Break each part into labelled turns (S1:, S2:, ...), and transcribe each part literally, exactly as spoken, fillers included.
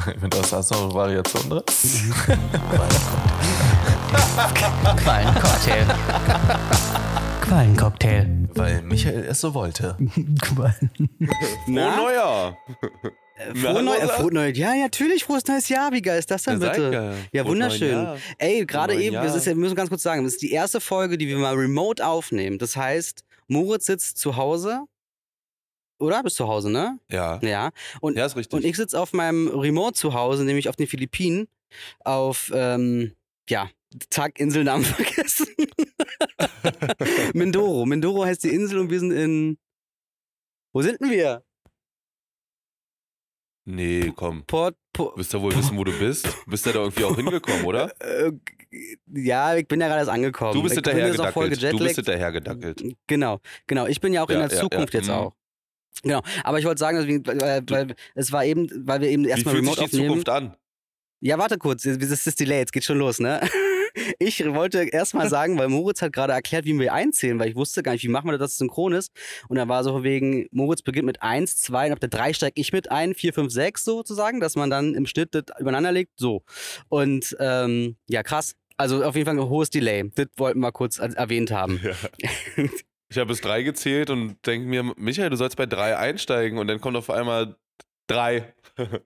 S1: Mit was hast du noch Variation drin?
S2: Quallencocktail. Quallencocktail.
S1: Weil Michael es so wollte.
S2: Quallen.
S3: Na?
S4: Oh, neuer.
S3: Äh, frohe Neu- äh, frohe Neu- Ja, natürlich, frohes neues Jahr. Wie geil ist das denn
S4: Ja,
S3: bitte?
S4: danke.
S3: Ja,
S4: Frohes
S3: wunderschön.
S4: neuen Jahr.
S3: Ey, gerade
S4: neuen
S3: eben,
S4: Jahr.
S3: das ist ja, wir müssen ganz kurz sagen, das ist die erste Folge, die wir mal remote aufnehmen. Das heißt, Moritz sitzt zu Hause. Oder? Bist zu Hause, ne?
S4: Ja.
S3: Ja. Und,
S4: Ja, ist richtig.
S3: und ich sitze auf meinem Remote zu Hause, nämlich auf den Philippinen, auf, ähm, ja, Tag Inselnamen vergessen. Mindoro. Mindoro heißt die Insel und wir sind in. Wo sind denn wir?
S4: Nee, komm.
S3: Port. Po,
S4: Du wirst ja wohl wissen, wo du bist. Du bist ja da irgendwie auch hingekommen, oder?
S3: äh, ja, ich bin ja gerade erst angekommen.
S4: Du bist
S3: ich bin jetzt auch voll
S4: hinterhergedackelt. Du bist
S3: gejetlaggt.
S4: hinterhergedackelt.
S3: Genau, genau. Ich bin ja auch in
S4: Ja,
S3: der
S4: ja,
S3: Zukunft
S4: ja.
S3: jetzt
S4: Mhm.
S3: auch. Genau. Aber ich wollte sagen, deswegen, weil, weil es war eben, weil wir eben
S4: Wie
S3: erstmal
S4: fühlt sich
S3: remote
S4: die
S3: aufnehmen.
S4: Zukunft an?
S3: Ja, warte kurz, das ist das Delay, jetzt geht schon los, ne? Ich wollte erstmal sagen, weil Moritz hat gerade erklärt, wie wir einzählen, weil ich wusste gar nicht, wie machen wir das, dass es synchron ist. Und da war so von wegen, Moritz beginnt mit eins, zwei, und ab der drei steige ich mit ein, vier, fünf, sechs sozusagen, dass man dann im Schnitt das übereinander legt, so. Und ähm, ja, krass. Also auf jeden Fall ein hohes Delay. Das wollten wir kurz er- erwähnt haben.
S4: Ja. Ich habe bis drei gezählt und denke mir, Michael, du sollst bei drei einsteigen und dann kommt auf einmal drei.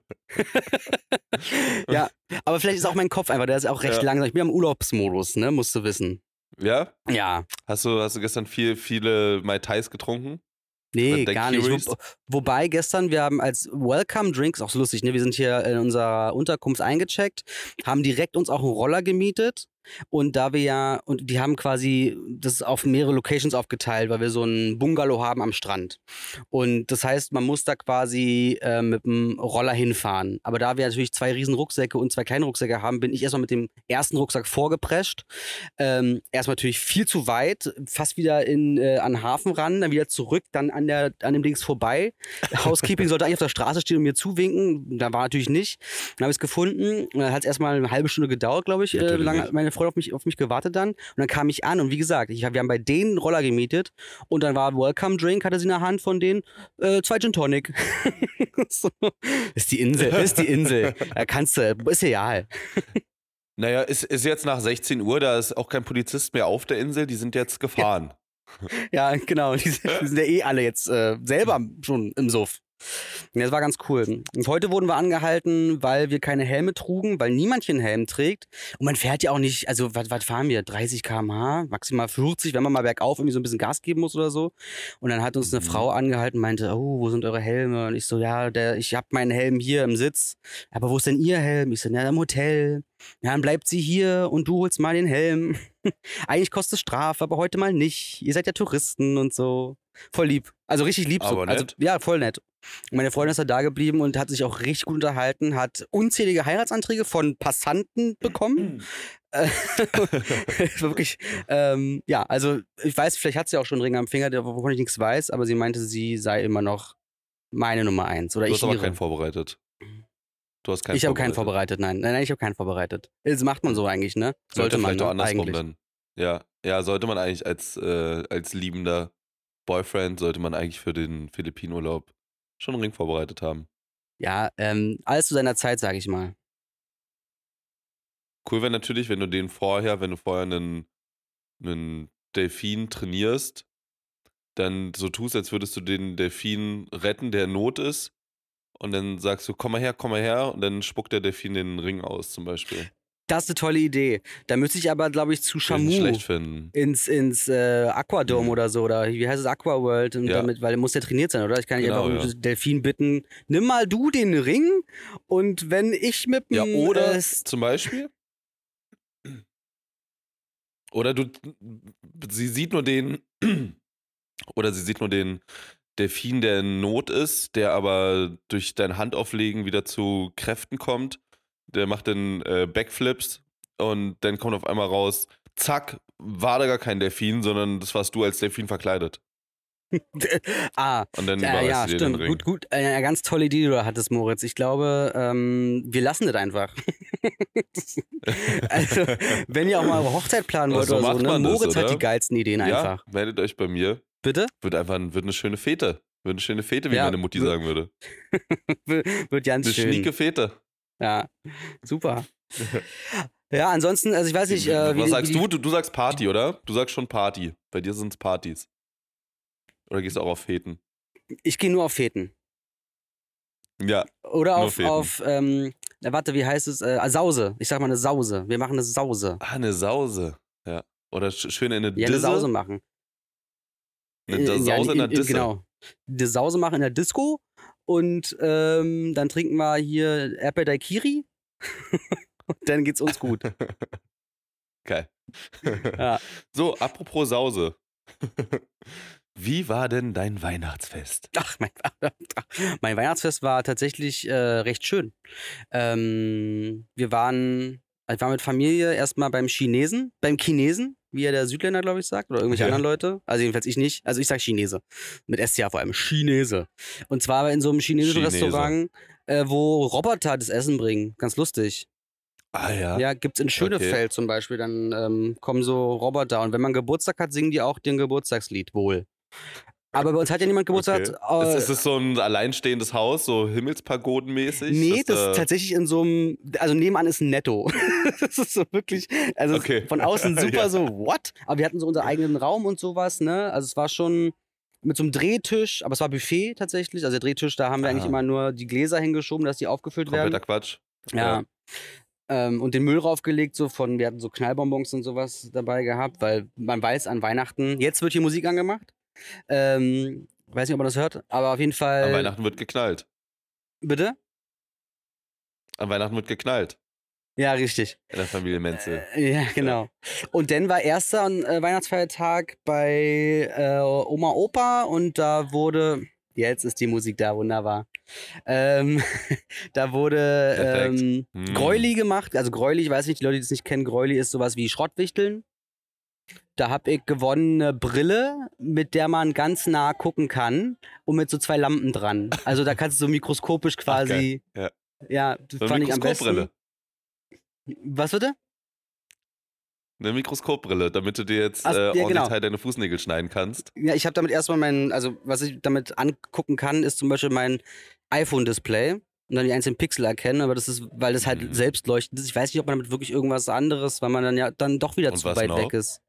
S3: Ja, aber vielleicht ist auch mein Kopf einfach, der ist auch recht
S4: Ja.
S3: langsam. Ich bin im Urlaubsmodus, ne, musst du wissen.
S4: Ja?
S3: Ja,
S4: Hast du, hast du gestern viel, viele Mai Tais getrunken?
S3: nee,
S4: Deck
S3: gar nicht.
S4: Curies?
S3: Wo, wobei gestern, wir haben als Welcome Drinks, auch so lustig, ne, wir sind hier in unserer Unterkunft eingecheckt, haben direkt uns auch einen Roller gemietet. Und da wir ja, und die haben quasi das auf mehrere Locations aufgeteilt, weil wir so einen Bungalow haben am Strand. Und das heißt, man muss da quasi äh, mit dem Roller hinfahren. Aber da wir natürlich zwei riesen Rucksäcke und zwei kleine Rucksäcke haben, bin ich erstmal mit dem ersten Rucksack vorgeprescht. Ähm, erstmal natürlich viel zu weit, fast wieder in, äh, an den Hafen ran, dann wieder zurück, dann an, der, an dem Dings vorbei. Housekeeping sollte eigentlich auf der Straße stehen und mir zuwinken. Da war natürlich nicht. Dann habe ich es gefunden. Und dann hat es erstmal eine halbe Stunde gedauert, glaube ich, äh,
S4: Natürlich
S3: lange
S4: nicht.
S3: meine Freundin auf mich, auf mich gewartet dann. Und dann kam ich an und wie gesagt, ich hab, wir haben bei denen einen Roller gemietet und dann war Welcome Drink, hatte sie in der Hand von denen, äh, zwei Gin Tonic. So. Ist die Insel, ist die Insel. Da kannst du, ist egal.
S4: Naja, ist, ist jetzt nach sechzehn Uhr, da ist auch kein Polizist mehr auf der Insel, die sind jetzt gefahren.
S3: Ja, genau. Die sind, die sind ja eh alle jetzt äh, selber schon im Suff. Ja, das war ganz cool. Und heute wurden wir angehalten, weil wir keine Helme trugen, weil niemand hier einen Helm trägt. Und man fährt ja auch nicht, also was, was fahren wir? dreißig Kilometer pro Stunde, maximal vierzig, wenn man mal bergauf irgendwie so ein bisschen Gas geben muss oder so. Und dann hat uns eine
S4: Mhm.
S3: Frau angehalten und meinte, oh, wo sind eure Helme? Und ich so, ja, der, ich hab meinen Helm hier im Sitz. Aber wo ist denn ihr Helm? Ich so, ja, im Hotel. Ja, dann bleibt sie hier und du holst mal den Helm. Eigentlich kostet es Strafe, aber heute mal nicht. Ihr seid ja Touristen und so. Voll lieb. Also richtig lieb. So.
S4: Aber
S3: Also,
S4: nett.
S3: ja, voll nett. Und meine Freundin ist da da geblieben und hat sich auch richtig gut unterhalten, hat unzählige Heiratsanträge von Passanten bekommen. Äh, es war wirklich, ähm, ja, also ich weiß, vielleicht hat sie auch schon einen Ring am Finger, wovon ich nichts weiß, aber sie meinte, sie sei immer noch meine Nummer eins. Oder
S4: Du
S3: ich
S4: hast aber
S3: ihre.
S4: keinen vorbereitet. Du hast keinen
S3: Ich habe keinen
S4: vorbereitet.
S3: vorbereitet, nein. Nein, nein, ich habe keinen vorbereitet. Das macht man so eigentlich, ne? Sollte man,
S4: vielleicht auch
S3: ne?
S4: andersrum
S3: Eigentlich.
S4: dann. Ja, ja, sollte man eigentlich als, äh, als liebender Boyfriend, sollte man eigentlich für den Philippinenurlaub schon einen Ring vorbereitet haben.
S3: Ja, ähm, alles zu seiner Zeit, sage ich mal.
S4: Cool wäre natürlich, wenn du den vorher, wenn du vorher einen, einen Delfin trainierst, dann so tust, als würdest du den Delfin retten, der in Not ist. Und dann sagst du, komm mal her, komm mal her. Und dann spuckt der Delfin den Ring aus, zum Beispiel.
S3: Das ist eine tolle Idee. Da müsste ich aber, glaube ich, zu
S4: Würde ich nicht
S3: Shamu
S4: schlecht finden.
S3: ins, ins äh, Aquadome
S4: Mhm.
S3: oder so. Oder wie heißt es? Aqua World. Und
S4: Ja.
S3: damit, weil der muss ja trainiert sein, oder? Ich kann nicht
S4: Genau,
S3: einfach
S4: ja.
S3: einen Delfin bitten, nimm mal du den Ring und wenn ich mit
S4: Ja,
S3: dem...
S4: oder
S3: äh,
S4: zum Beispiel. Oder du, sie sieht nur den, oder sie sieht nur den Delfin, der in Not ist, der aber durch dein Handauflegen wieder zu Kräften kommt. Der macht dann äh, Backflips und dann kommt auf einmal raus, zack, war da gar kein Delfin, sondern das warst du als Delfin verkleidet.
S3: ah,
S4: Und dann
S3: ja,
S4: überreißt
S3: ja,
S4: sie dir den
S3: stimmt.
S4: Ring.
S3: Gut, gut. Eine ganz tolle Idee, die du da hattest, Moritz. Ich glaube, ähm, wir lassen das einfach. Also, wenn ihr auch mal eure Hochzeit planen
S4: Aber
S3: wollt
S4: so
S3: oder so,
S4: macht
S3: ne?
S4: man das,
S3: Moritz hat
S4: oder?
S3: die geilsten Ideen
S4: Ja,
S3: einfach.
S4: meldet euch bei mir.
S3: Bitte?
S4: Wird einfach ein, wird eine schöne Fete. Wird eine schöne Fete, wie
S3: Ja,
S4: meine Mutti
S3: wird-
S4: sagen würde.
S3: Wird ganz
S4: Eine
S3: schön.
S4: schnieke Fete.
S3: Ja, super. Ja, ansonsten, also ich weiß nicht, äh, wie
S4: Was
S3: die-
S4: sagst
S3: wie die-
S4: du? du? Du sagst Party, oder? Du sagst schon Party. Bei dir sind es Partys. Oder gehst du auch auf Feten?
S3: Ich gehe nur auf Feten.
S4: Ja.
S3: Oder
S4: Nur
S3: auf,
S4: Feten.
S3: auf ähm, na, warte, wie heißt es? Äh, Sause. Ich sag mal eine Sause. Wir machen eine Sause.
S4: Ah, eine Sause. Ja. Oder sch- schön in eine
S3: Ja, eine
S4: Disse.
S3: Sause machen.
S4: Eine
S3: Äh,
S4: Da-
S3: ja,
S4: Sause in der
S3: in-
S4: Disse.
S3: Genau. Die Sause machen in der Disco und ähm, dann trinken wir hier Erdbeer Daiquiri und dann geht's uns gut.
S4: Geil.
S3: Ja.
S4: So, apropos Sause. Wie war denn dein Weihnachtsfest?
S3: Ach, mein, mein Weihnachtsfest war tatsächlich äh, recht schön. Ähm, wir waren, ich war mit Familie erstmal beim Chinesen, beim Chinesen, wie ja der Südländer, glaube ich, sagt, oder irgendwelche
S4: Ja.
S3: anderen Leute. Also jedenfalls ich nicht. Also ich sag Chinese. Mit S C H vor allem. Chinese. Und zwar in so einem chinesischen
S4: Chinese.
S3: Restaurant, äh, wo Roboter das Essen bringen. Ganz lustig.
S4: Ah ja.
S3: Ja, gibt's in Schönefeld zum Beispiel. Dann ähm, kommen so Roboter. Und wenn man Geburtstag hat, singen die auch den Geburtstagslied wohl. Aber bei uns hat ja niemand Geburtstag.
S4: Okay.
S3: Äh,
S4: ist, ist es so ein alleinstehendes Haus, so Himmelspagodenmäßig?
S3: Nee, das
S4: dass
S3: ist
S4: da-
S3: tatsächlich in so einem, also nebenan ist ein Netto. Das ist so wirklich, also es
S4: Okay.
S3: ist von außen super
S4: Ja.
S3: so, what? Aber wir hatten so unseren eigenen Raum und sowas, ne? Also es war schon mit so einem Drehtisch, aber es war Buffet tatsächlich. Also der Drehtisch, da haben wir eigentlich
S4: Ah.
S3: immer nur die Gläser hingeschoben, dass die aufgefüllt
S4: Kompletter
S3: werden.
S4: Quatsch.
S3: Ja. Ähm, und den Müll raufgelegt, so von, wir hatten so Knallbonbons und sowas dabei gehabt, weil man weiß, an Weihnachten, jetzt wird hier Musik angemacht. Ähm, weiß nicht, ob man das hört, aber auf jeden Fall.
S4: An Weihnachten wird geknallt.
S3: Bitte?
S4: An Weihnachten wird geknallt.
S3: Ja, richtig.
S4: In der Familie Menzel.
S3: Äh, Ja, genau. Und dann war erster äh, Weihnachtsfeiertag bei äh, Oma Opa und da wurde, jetzt ist die Musik da, wunderbar. Ähm, da wurde
S4: Perfekt.
S3: ähm,
S4: Hm.
S3: Gräuli gemacht. Also Gräuli, ich weiß nicht, die Leute, die es nicht kennen, Gräuli ist sowas wie Schrottwichteln. Da habe ich gewonnen eine Brille, mit der man ganz nah gucken kann und mit so zwei Lampen dran. Also da kannst du so mikroskopisch quasi.
S4: geil.
S3: Ja, das
S4: So eine
S3: fand ich am
S4: Mikroskopbrille.
S3: besten. Was bitte?
S4: Eine Mikroskopbrille, damit du dir jetzt
S3: Ach,
S4: äh,
S3: ja,
S4: ordentlich
S3: genau.
S4: Teil deine Fußnägel schneiden kannst.
S3: Ja, ich habe damit erstmal mein, also was ich damit angucken kann, ist zum Beispiel mein iPhone-Display und dann die einzelnen Pixel erkennen, aber das ist, weil das halt
S4: Mhm.
S3: selbstleuchtend ist. Ich weiß nicht, ob man damit wirklich irgendwas anderes, weil man dann ja dann doch wieder
S4: Und
S3: zu
S4: was
S3: weit
S4: noch?
S3: weg ist.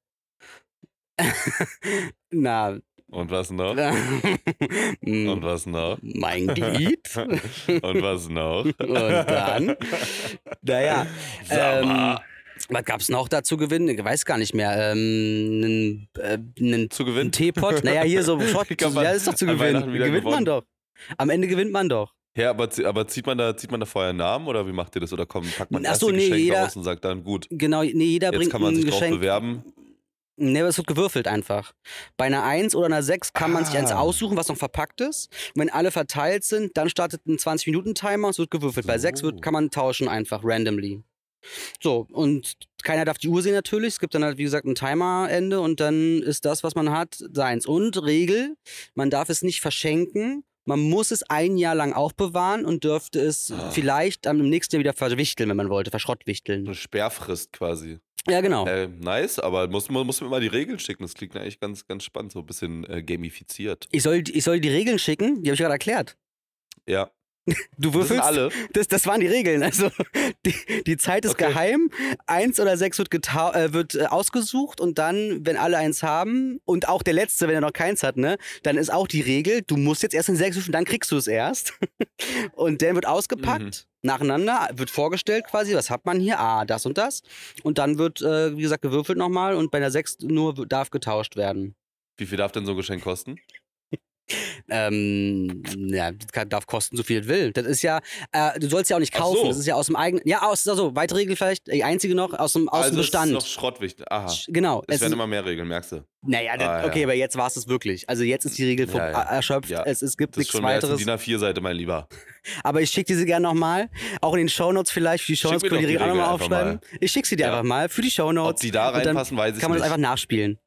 S3: Na,
S4: Und was noch?
S3: mm,
S4: Und was noch?
S3: mein Glied.
S4: Und was noch?
S3: Und dann, naja,
S4: Sag mal.
S3: ähm, was gab's noch da zu gewinnen? Ich weiß gar nicht mehr. Ähm, einen, äh, einen,
S4: Zu gewinnen?
S3: einen Teepot? Naja, hier so Shot.
S4: Kann man
S3: Ja, ist doch zu
S4: an
S3: gewinnen.
S4: Weihnachten wieder
S3: Gewinnt man
S4: gewonnen.
S3: doch. Am Ende gewinnt man doch.
S4: Ja, aber, zie- aber zieht, man da, zieht man da vorher einen Namen oder wie macht ihr das? Oder kommt, packt man
S3: Ach
S4: erst
S3: so,
S4: die
S3: nee,
S4: Geschenke
S3: jeder-
S4: aus und sagt dann, gut,
S3: Genau, nee, jeder
S4: jetzt
S3: bringt
S4: kann man
S3: ein
S4: sich drauf
S3: Geschenk.
S4: bewerben.
S3: Nee, aber es wird gewürfelt einfach. Bei einer eins oder einer sechs kann man sich eins
S4: Ah.
S3: aussuchen, was noch verpackt ist. Und wenn alle verteilt sind, dann startet ein zwanzig-Minuten-Timer und es wird gewürfelt. Bei
S4: So.
S3: sechs wird, kann man tauschen einfach, randomly. So, und keiner darf die Uhr sehen natürlich. Es gibt dann halt, wie gesagt, ein Timerende und dann ist das, was man hat, seins. Und Regel, man darf es nicht verschenken. Man muss es ein Jahr lang aufbewahren und dürfte es
S4: Ah.
S3: vielleicht am nächsten Jahr wieder verwichteln, wenn man wollte, verschrottwichteln.
S4: Eine Sperrfrist quasi.
S3: Ja, genau.
S4: Äh, nice, aber muss, muss, muss mir mal die Regeln schicken. Das klingt eigentlich ganz, ganz spannend, so ein bisschen äh, gamifiziert.
S3: Ich soll, ich soll die Regeln schicken, die habe ich gerade erklärt.
S4: Ja.
S3: Du
S4: Das sind
S3: würfelst.
S4: alle.
S3: Das, das waren die Regeln. Also die, die Zeit ist
S4: Okay.
S3: geheim. Eins oder sechs wird, getau äh, wird äh, ausgesucht und dann, wenn alle eins haben und auch der Letzte, wenn er noch keins hat, ne, dann ist auch die Regel, du musst jetzt erst in sechs würfeln, dann kriegst du es erst. Und der wird ausgepackt, nacheinander, wird vorgestellt quasi, was hat man hier? Ah, das und das. Und dann wird, äh, wie gesagt, gewürfelt nochmal und bei der sechs nur w- darf getauscht werden.
S4: Wie viel darf denn so ein Geschenk kosten?
S3: Ähm, ja, das kann, darf kosten, so viel es will. Das ist ja, äh, du sollst ja auch nicht
S4: Ach
S3: kaufen.
S4: so.
S3: Das ist ja aus dem eigenen. Ja, aus, also, weitere Regel vielleicht, die einzige noch, aus dem, aus
S4: also
S3: dem Bestand.
S4: Es ist noch Schrottwichtig. Aha.
S3: Sch- Genau.
S4: Es
S3: Es
S4: werden
S3: ist,
S4: immer mehr Regeln, merkst du.
S3: naja, das,
S4: Ah, ja.
S3: okay, aber jetzt war es es wirklich. Also jetzt ist die Regel
S4: Ja,
S3: vom-
S4: ja.
S3: erschöpft.
S4: Ja.
S3: Es, es gibt
S4: Das ist
S3: nichts
S4: schon mehr als eine
S3: weiteres.
S4: DIN A vier Seite, mein Lieber.
S3: Aber ich schicke dir sie gerne nochmal. Auch in den Shownotes vielleicht. Für die Shownotes
S4: mir
S3: könnt ihr
S4: doch
S3: die
S4: die
S3: Regel auch nochmal
S4: Regeln einfach
S3: aufschreiben. Ich schicke sie dir
S4: Ja.
S3: einfach mal für die
S4: Ob
S3: Shownotes.
S4: die da
S3: Und dann
S4: reinpassen, weiß ich
S3: kann man
S4: nicht.
S3: das einfach nachspielen.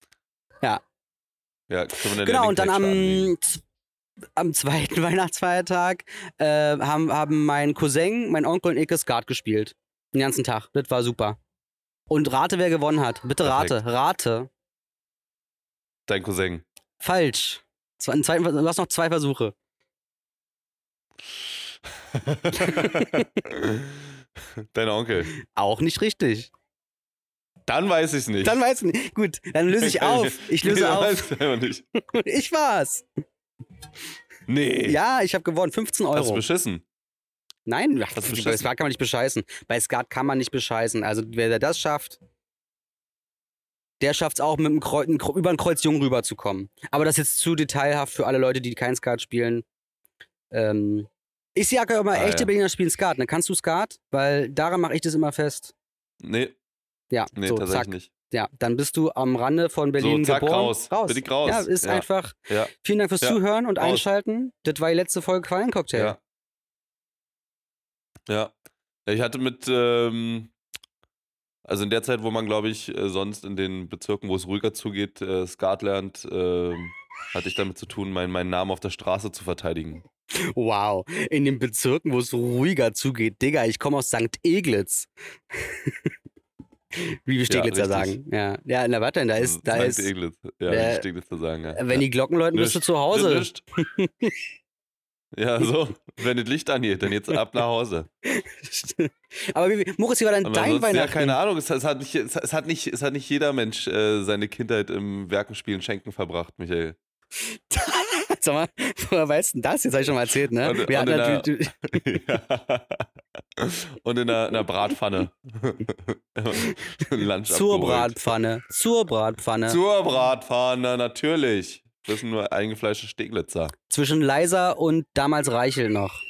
S4: Ja, können wir eine
S3: Genau, und dann
S4: Landingpage anlegen.
S3: am, z- am zweiten Weihnachtsfeiertag äh, haben, haben mein Cousin, mein Onkel und ich Skat gespielt. Den ganzen Tag. Das war super. Und rate, wer gewonnen hat. Bitte rate. Rate.
S4: Dein Cousin.
S3: Falsch. Zwei- einen zweiten, du hast noch zwei Versuche.
S4: Dein Onkel.
S3: Auch nicht richtig.
S4: Dann weiß ich es nicht.
S3: Dann weiß ich nicht. Gut, dann löse ich auf. Ich löse
S4: Dann
S3: auf.
S4: weiß ich einfach nicht.
S3: Ich war's.
S4: Nee.
S3: Ja, ich habe gewonnen. fünfzehn
S4: Hast du
S3: Euro.
S4: beschissen?
S3: Nein, ach,
S4: Hast du
S3: bei
S4: beschissen?
S3: Skat kann man nicht bescheißen. Bei Skat kann man nicht bescheißen. Also wer das schafft, der schafft es auch, mit dem Kreuz, über ein Kreuz Jung rüberzukommen. Aber das ist jetzt zu detailhaft für alle Leute, die kein Skat spielen. Ähm, ich sage ja immer,
S4: Ah,
S3: echte
S4: ja.
S3: Berliner spielen Skat. Ne? Kannst du Skat? Weil daran mache ich das immer fest.
S4: Nee,
S3: Ja,
S4: nee,
S3: so,
S4: tatsächlich
S3: zack.
S4: nicht.
S3: Ja, dann bist du am Rande von Berlin
S4: So, zack,
S3: geboren.
S4: raus. Bin ich raus.
S3: Ja, ist
S4: Ja.
S3: einfach.
S4: Ja,
S3: Vielen Dank fürs
S4: Ja,
S3: Zuhören und
S4: raus.
S3: Einschalten. Das war die letzte Folge Quallencocktail.
S4: ja. Ja. Ja, ich hatte mit, ähm, also in der Zeit, wo man, glaube ich, äh, sonst in den Bezirken, wo es ruhiger zugeht, äh, Skat lernt, ähm, hatte ich damit zu tun, meinen, meinen Namen auf der Straße zu verteidigen.
S3: Wow. In den Bezirken, wo es ruhiger zugeht. Digga, ich komme aus Sankt Eglitz. Wie wir Steglitzer
S4: richtig.
S3: sagen. Ja, ja, na warte, da ist, da
S4: Sankt
S3: ist,
S4: Eglitz. Ja,
S3: der-
S4: wie Steglitz zu sagen, ja.
S3: wenn
S4: ja.
S3: die Glocken läuten, bist du
S4: Nischt.
S3: zu Hause.
S4: Nischt. Ja, so. Wenn das Licht angeht, dann jetzt ab nach Hause.
S3: Aber wie, Moritz, wie war denn
S4: Aber
S3: dein
S4: ansonsten, ja,
S3: Weihnachten?
S4: keine Ahnung, es, es, hat nicht, es, es, hat nicht, es hat nicht jeder Mensch äh, seine Kindheit im Werkenspielen Schenken verbracht, Michael.
S3: Sag mal, woher weißt du denn das? Jetzt habe ich schon mal erzählt, ne?
S4: Und-
S3: Wir
S4: und
S3: hatten
S4: in
S3: natürlich,
S4: Ja. Und in einer, einer Bratpfanne. Lunch
S3: zur
S4: abgeholt.
S3: Bratpfanne. Zur Bratpfanne.
S4: Zur Bratpfanne, natürlich. Das sind nur eingefleischte Steglitzer.
S3: Zwischen Leiser und damals Reichel noch.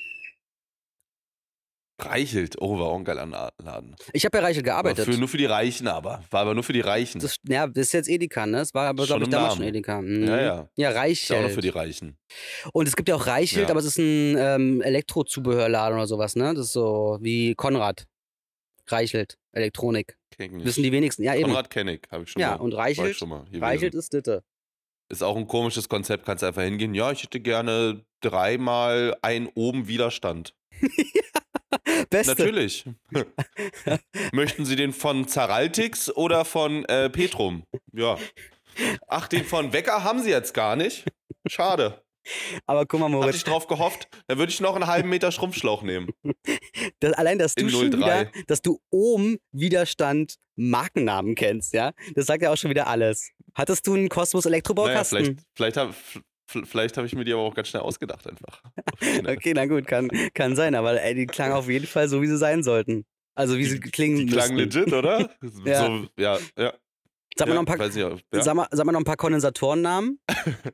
S4: Reichelt. Oh, war auch ein geiler Na- Laden.
S3: Ich habe bei Reichel
S4: War
S3: gearbeitet.
S4: für, nur für die Reichen aber. War aber nur für die Reichen.
S3: Das, ja, das ist jetzt Edeka, ne? Das war aber,
S4: Schon
S3: glaube ich,
S4: im
S3: damals
S4: Namen.
S3: schon Edeka. Mhm.
S4: Ja, ja.
S3: Ja,
S4: Ist ja auch nur für
S3: Reichelt.
S4: die Reichen.
S3: Und es gibt ja auch Reichelt,
S4: Ja.
S3: aber es ist ein ähm, Elektrozubehörladen oder sowas, ne? Das ist so wie Konrad. Reichelt, Elektronik.
S4: Kenn ich nicht.
S3: Wissen die wenigsten. Ja, eben.
S4: Konrad kenn ich, habe ich schon
S3: Ja,
S4: mal.
S3: und
S4: war ich
S3: Reichelt,
S4: schon mal hier
S3: Reichelt
S4: gewesen.
S3: ist Ditte.
S4: Ist auch ein komisches Konzept. Kannst einfach hingehen. Ja, ich hätte gerne dreimal ein oben Widerstand.
S3: Beste.
S4: Natürlich. Möchten Sie den von Zaraltix oder von äh, Petrum? Ja. Ach, den von Wecker haben Sie jetzt gar nicht. Schade.
S3: Aber guck mal,
S4: Hatte
S3: Moritz,
S4: ich drauf gehofft. Dann würde ich noch einen halben Meter Schrumpfschlauch nehmen.
S3: das, allein, dass du
S4: in
S3: schon
S4: null
S3: wieder,
S4: drei.
S3: dass du Ohm Widerstand Markennamen kennst, ja? Das sagt ja auch schon wieder alles. Hattest du einen Kosmos
S4: Naja,
S3: Elektrobaukasten?
S4: vielleicht, vielleicht habe vielleicht hab ich mir die aber auch ganz schnell ausgedacht einfach. Schnell.
S3: Okay, na gut, kann, kann sein, aber ey, die klangen auf jeden Fall so, wie sie sein sollten. Also wie sie klingen
S4: Die klangen
S3: müssten.
S4: legit, oder?
S3: Ja.
S4: So, ja, ja.
S3: Sag mal
S4: ja,
S3: noch ein paar,
S4: weiß nicht, ob- ja.
S3: sag mal, sag mal noch ein paar Kondensatorennamen.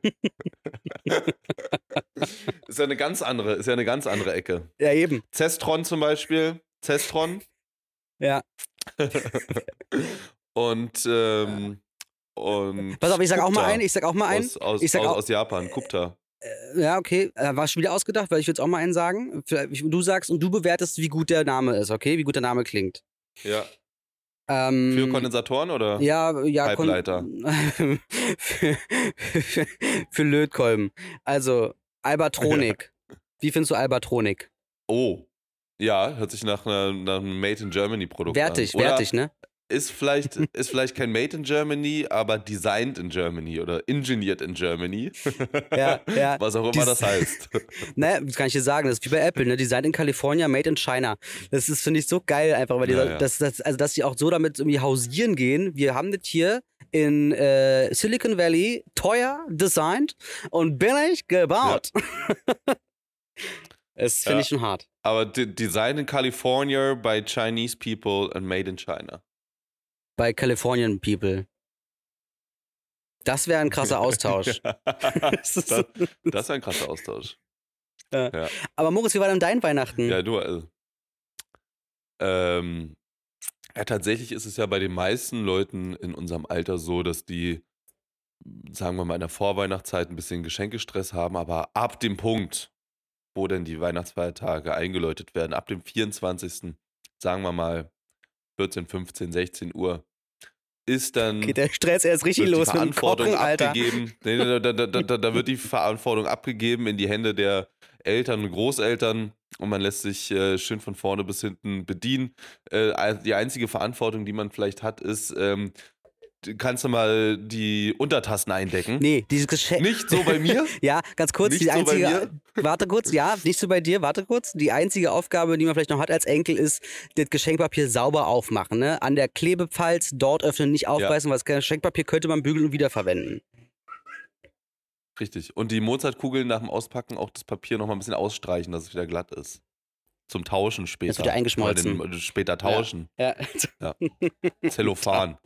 S4: Ist ja eine ganz andere, ist ja eine ganz andere Ecke.
S3: Ja, eben.
S4: Cestron zum Beispiel. Cestron.
S3: Ja.
S4: und, ähm, und.
S3: Pass auf, ich sag auch mal
S4: Gupta
S3: einen, ich sag auch mal einen.
S4: Aus, aus,
S3: Ich sag
S4: aus,
S3: auch-
S4: aus Japan, Gupta.
S3: Ja, okay. Äh, War schon wieder ausgedacht, weil ich würde auch mal einen sagen. Vielleicht- Du sagst und du bewertest, wie gut der Name ist, okay? Wie gut der Name klingt.
S4: Ja.
S3: Ähm,
S4: Für Kondensatoren oder?
S3: Ja, ja. Kon-
S4: Halbleiter.
S3: für, für, für Lötkolben. Also, Albatronik. Wie findest du Albatronik?
S4: Oh. Ja, hört sich nach, einer, nach einem Made in Germany Produkt
S3: Wertig,
S4: an. Oder
S3: wertig, ne?
S4: Ist vielleicht, ist vielleicht kein Made in Germany, aber designed in Germany oder engineered in Germany.
S3: Ja, ja.
S4: Was auch immer
S3: Dies-
S4: das heißt.
S3: Ne, das kann ich dir sagen, das ist wie bei Apple, ne? Design in California, made in China. Das ist, finde ich, so geil einfach, weil die,
S4: Ja, ja.
S3: Das, das, also dass die auch so damit irgendwie hausieren gehen. Wir haben das hier in äh, Silicon Valley teuer designt und billig gebaut. Das finde
S4: Ja.
S3: ich schon hart.
S4: Aber de Design in California by Chinese people and made in China.
S3: Bei Californian People. Das wäre ein krasser Austausch.
S4: das das wäre ein krasser Austausch.
S3: Aber Moritz, wie war denn dein Weihnachten?
S4: Ja, du, also, ähm, ja, tatsächlich ist es ja bei den meisten Leuten in unserem Alter so, dass die, sagen wir mal, in der Vorweihnachtszeit ein bisschen Geschenkestress haben, aber ab dem Punkt, wo denn die Weihnachtsfeiertage eingeläutet werden, ab dem vierundzwanzigsten, sagen wir mal vierzehn, fünfzehn, sechzehn Uhr, ist dann
S3: Geht der Stress erst richtig
S4: wird die
S3: los mit dem
S4: Verantwortung
S3: Kochen, Alter.
S4: abgegeben. Nee, da, da, da, da, da wird die Verantwortung abgegeben in die Hände der Eltern und Großeltern und man lässt sich äh, schön von vorne bis hinten bedienen. Äh, die einzige Verantwortung, die man vielleicht hat, ist, ähm, kannst du mal die Untertassen eindecken?
S3: Nee, dieses Geschenk.
S4: Nicht so bei mir?
S3: Ja, ganz kurz,
S4: Nicht
S3: die
S4: so bei
S3: einzige. Warte kurz, ja, nicht so bei dir, warte kurz. Die einzige Aufgabe, die man vielleicht noch hat als Enkel, ist, das Geschenkpapier sauber aufmachen. Ne? An der Klebepfalz dort öffnen, nicht aufreißen, weil das Geschenkpapier könnte man bügeln und wiederverwenden.
S4: Richtig. Und die Mozartkugeln nach dem Auspacken auch das Papier noch mal ein bisschen ausstreichen, dass es wieder glatt ist. Zum Tauschen später.
S3: Das wird ja eingeschmolzen.
S4: Oder den, später tauschen.
S3: Ja.
S4: Ja. Zellophan.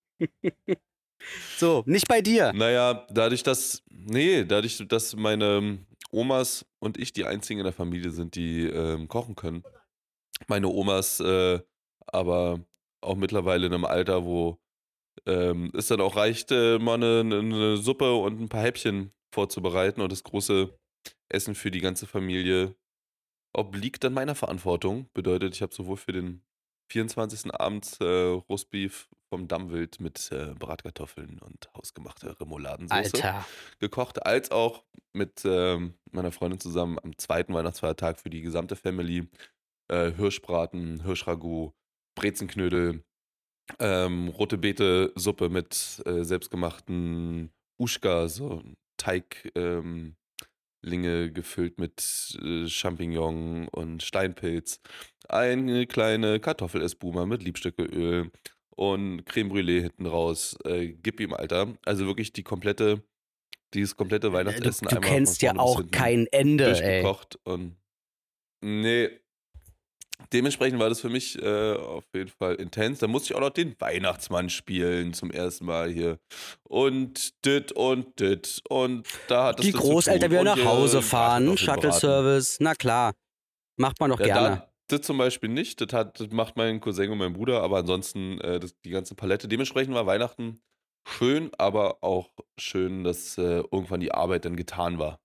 S3: So, nicht bei dir.
S4: Naja, dadurch, dass, nee, dadurch, dass meine Omas und ich die einzigen in der Familie sind, die ähm, kochen können. Meine Omas äh, aber auch mittlerweile in einem Alter, wo ähm, es dann auch reicht, äh, mal eine, eine Suppe und ein paar Häppchen vorzubereiten und das große Essen für die ganze Familie obliegt dann meiner Verantwortung. Bedeutet, ich habe sowohl für den vierundzwanzigsten abends äh, Roastbeef vom Dammwild mit äh, Bratkartoffeln und hausgemachter Remouladensauce
S3: Alter.
S4: gekocht, als auch mit ähm, meiner Freundin zusammen am zweiten Weihnachtsfeiertag für die gesamte Family äh, Hirschbraten, Hirschragout, Brezenknödel, ähm, rote Beete-Suppe mit äh, selbstgemachten Uschka, so Teig, ähm, Linge gefüllt mit äh, Champignon und Steinpilz, eine kleine Kartoffelesbuma mit Liebstöckeöl und Creme Brûlée hinten raus. Äh, gib ihm, Alter. Also wirklich die komplette, dieses komplette
S3: Du,
S4: Weihnachtsessen
S3: du
S4: einmal
S3: kennst
S4: von
S3: ja
S4: vorne bis
S3: auch
S4: hinten
S3: kein Ende, ey.
S4: durchgekocht und nee. Dementsprechend war das für mich äh, auf jeden Fall intens. Da musste ich auch noch den Weihnachtsmann spielen zum ersten Mal hier. Und dit und dit. Und da hat es
S3: Die Großeltern wieder nach Hause fahren, Shuttle-Service, na klar. Macht man doch
S4: Ja,
S3: gerne.
S4: da, das zum Beispiel nicht. Das, hat, das macht mein Cousin und mein Bruder, aber ansonsten äh, das, die ganze Palette. Dementsprechend war Weihnachten schön, aber auch schön, dass äh, irgendwann die Arbeit dann getan war.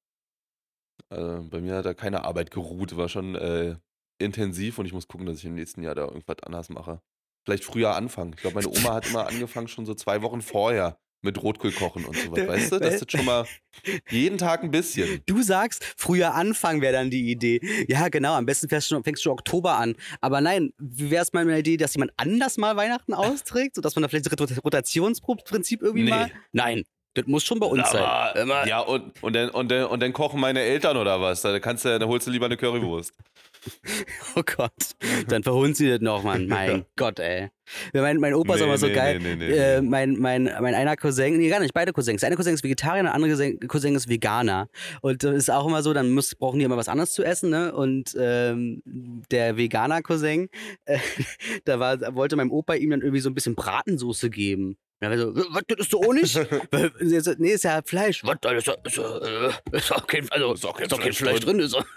S4: Äh, bei mir hat da keine Arbeit geruht, war schon äh, intensiv und ich muss gucken, dass ich im nächsten Jahr da irgendwas anders mache. Vielleicht früher anfangen. Ich glaube, meine Oma hat immer angefangen, schon so zwei Wochen vorher mit Rotkohl kochen und so was. Weißt du, das ist schon mal jeden Tag ein bisschen.
S3: Du sagst, früher anfangen wäre dann die Idee. Ja, genau, am besten fängst du, fängst du Oktober an. Aber nein, wie wäre es mal mit der Idee, dass jemand anders mal Weihnachten austrägt, sodass man da vielleicht das Rot- Rotationsprinzip irgendwie
S4: Nee.
S3: mal... Nein, das muss schon bei uns sein.
S4: Aber,
S3: Immer-
S4: ja, und, und, dann, und, dann, und dann kochen meine Eltern oder was? Da kannst du, da holst du lieber eine Currywurst.
S3: Oh Gott, dann verhunzt sie das noch, Mann. Mein Gott, ey. Mein, mein Opa ist
S4: Nee,
S3: immer so
S4: nee,
S3: geil.
S4: nee, nee, nee,
S3: äh,
S4: nee.
S3: mein, mein, mein einer Cousin, nee, gar nicht, beide Cousins. Der eine Cousin ist Vegetarier, der andere Cousin- Cousin ist Veganer. Und das ist auch immer so, dann muss, brauchen die immer was anderes zu essen, ne? Und ähm, der Veganer-Cousin, äh, da war, wollte meinem Opa ihm dann irgendwie so ein bisschen Bratensoße geben. Ja, also, was, das ist so auch nicht? Weil, sie so, nee, ist ja Fleisch. Was, da ist, ja- ist, ja, äh, ist auch kein, also, ist auch kein, ist auch kein Fleisch drin. Ist so.